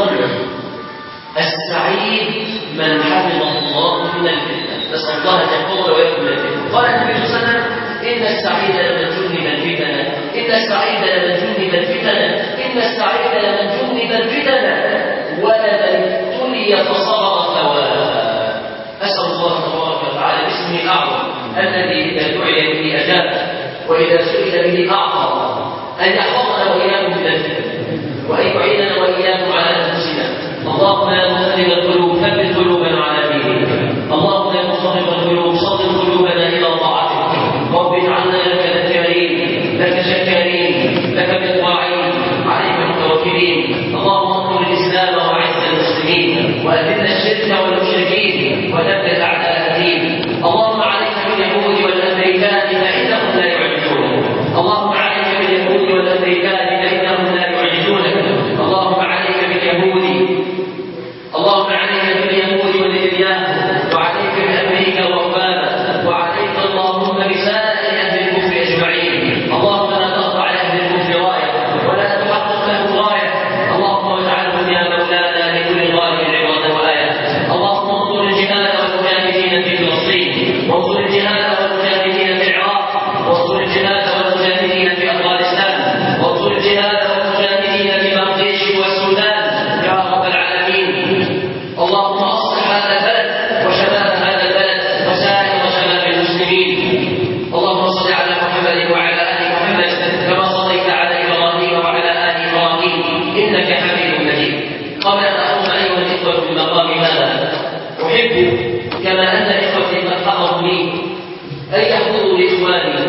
السعيد من حفظه الله من الفتنه. نسال الله ان يحفظنا واياكم من الفتنه. قال النبي صلى الله عليه وسلم ان السعيد لمن جنب الفتن، ان السعيد لمن جنب الفتن، ان السعيد لمن جنب الفتن ولمن ابتلي فصبر ثوابا. اسال الله تبارك وتعالى باسمه الاعظم الذي اذا دعي به اجاب واذا سئل به اعطى ان يحفظنا واياكم من الفتن، وان يعيننا واياكم على انفسنا. اللهم يا مقلب القلوب ثبت قلوبنا على دينك. اللهم يا مصرف القلوب صدر قلوبنا الى طاعتك. رب اجعلنا لك ذاكرين، لك شكارين، لك مطواعين، عليك متوكلين. اللهم انصر الاسلام واعز المسلمين، واذل الشرك والمشركين، ودمر اعداء الدين. اللهم عليك باليهود والامريكان فانهم لا يعجزونك. اللهم عليك باليهود والامريكان فانهم لا يعجزونك. اللهم عليك باليهود، اللهم عليك باليهود ونتنياهو، وعليك بامريكا واوباما، وعليك اللهم بسائر اهل الكفر اجمعين. اللهم لا تقطع على اهل الكفر رايه ولا تحقق لهم غايه. اللهم واجعلهم يا مولانا لكل غايه عبره وايه. اللهم انصر الجهاد والمجاهدين في فلسطين، وانصر الجهاد والمجاهدين في العراق، وانصر الجهاد والمجاهدين في افغانستان، وانصر الجهاد والمجاهدين في بنغلاديش والسودان يا رب العالمين. اللهم اصلح هذا البلد وشباب هذا البلد وسائر شباب المسلمين. اللهم صل على محمد وعلى ال محمد كما صليت على ابراهيم وعلى ال ابراهيم انك حميد مجيد. قبل ان اقوم ايها الاخوه بمقام هذا، احب كما ان اخوتي قد حضروا لي ان يحضروا لاخواني،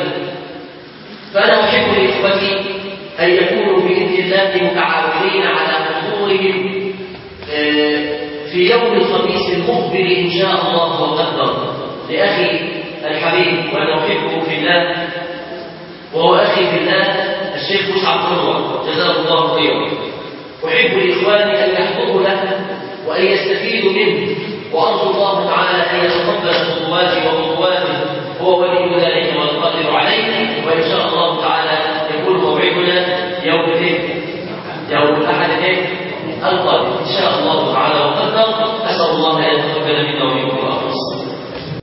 فانا احب لاخوتي ان يكونوا باذن الله متعاونين على حضورهم في يوم الخميس المقبل إن شاء الله وقدر لأخي الحبيب وأنا أحبه في الله وهو أخي في الله الشيخ مصعب قروة جزاه الله خيرا. أحب لإخواني أن يحضروا له وأن يستفيدوا منه، وأرجو الله تعالى أن يتقبل خطواتي وخطواته، هو ولي ذلك والقادر عليه. وإن شاء الله تعالى يكون موعدنا يوم الاثنين، يوم الأحد القادم إن شاء الله.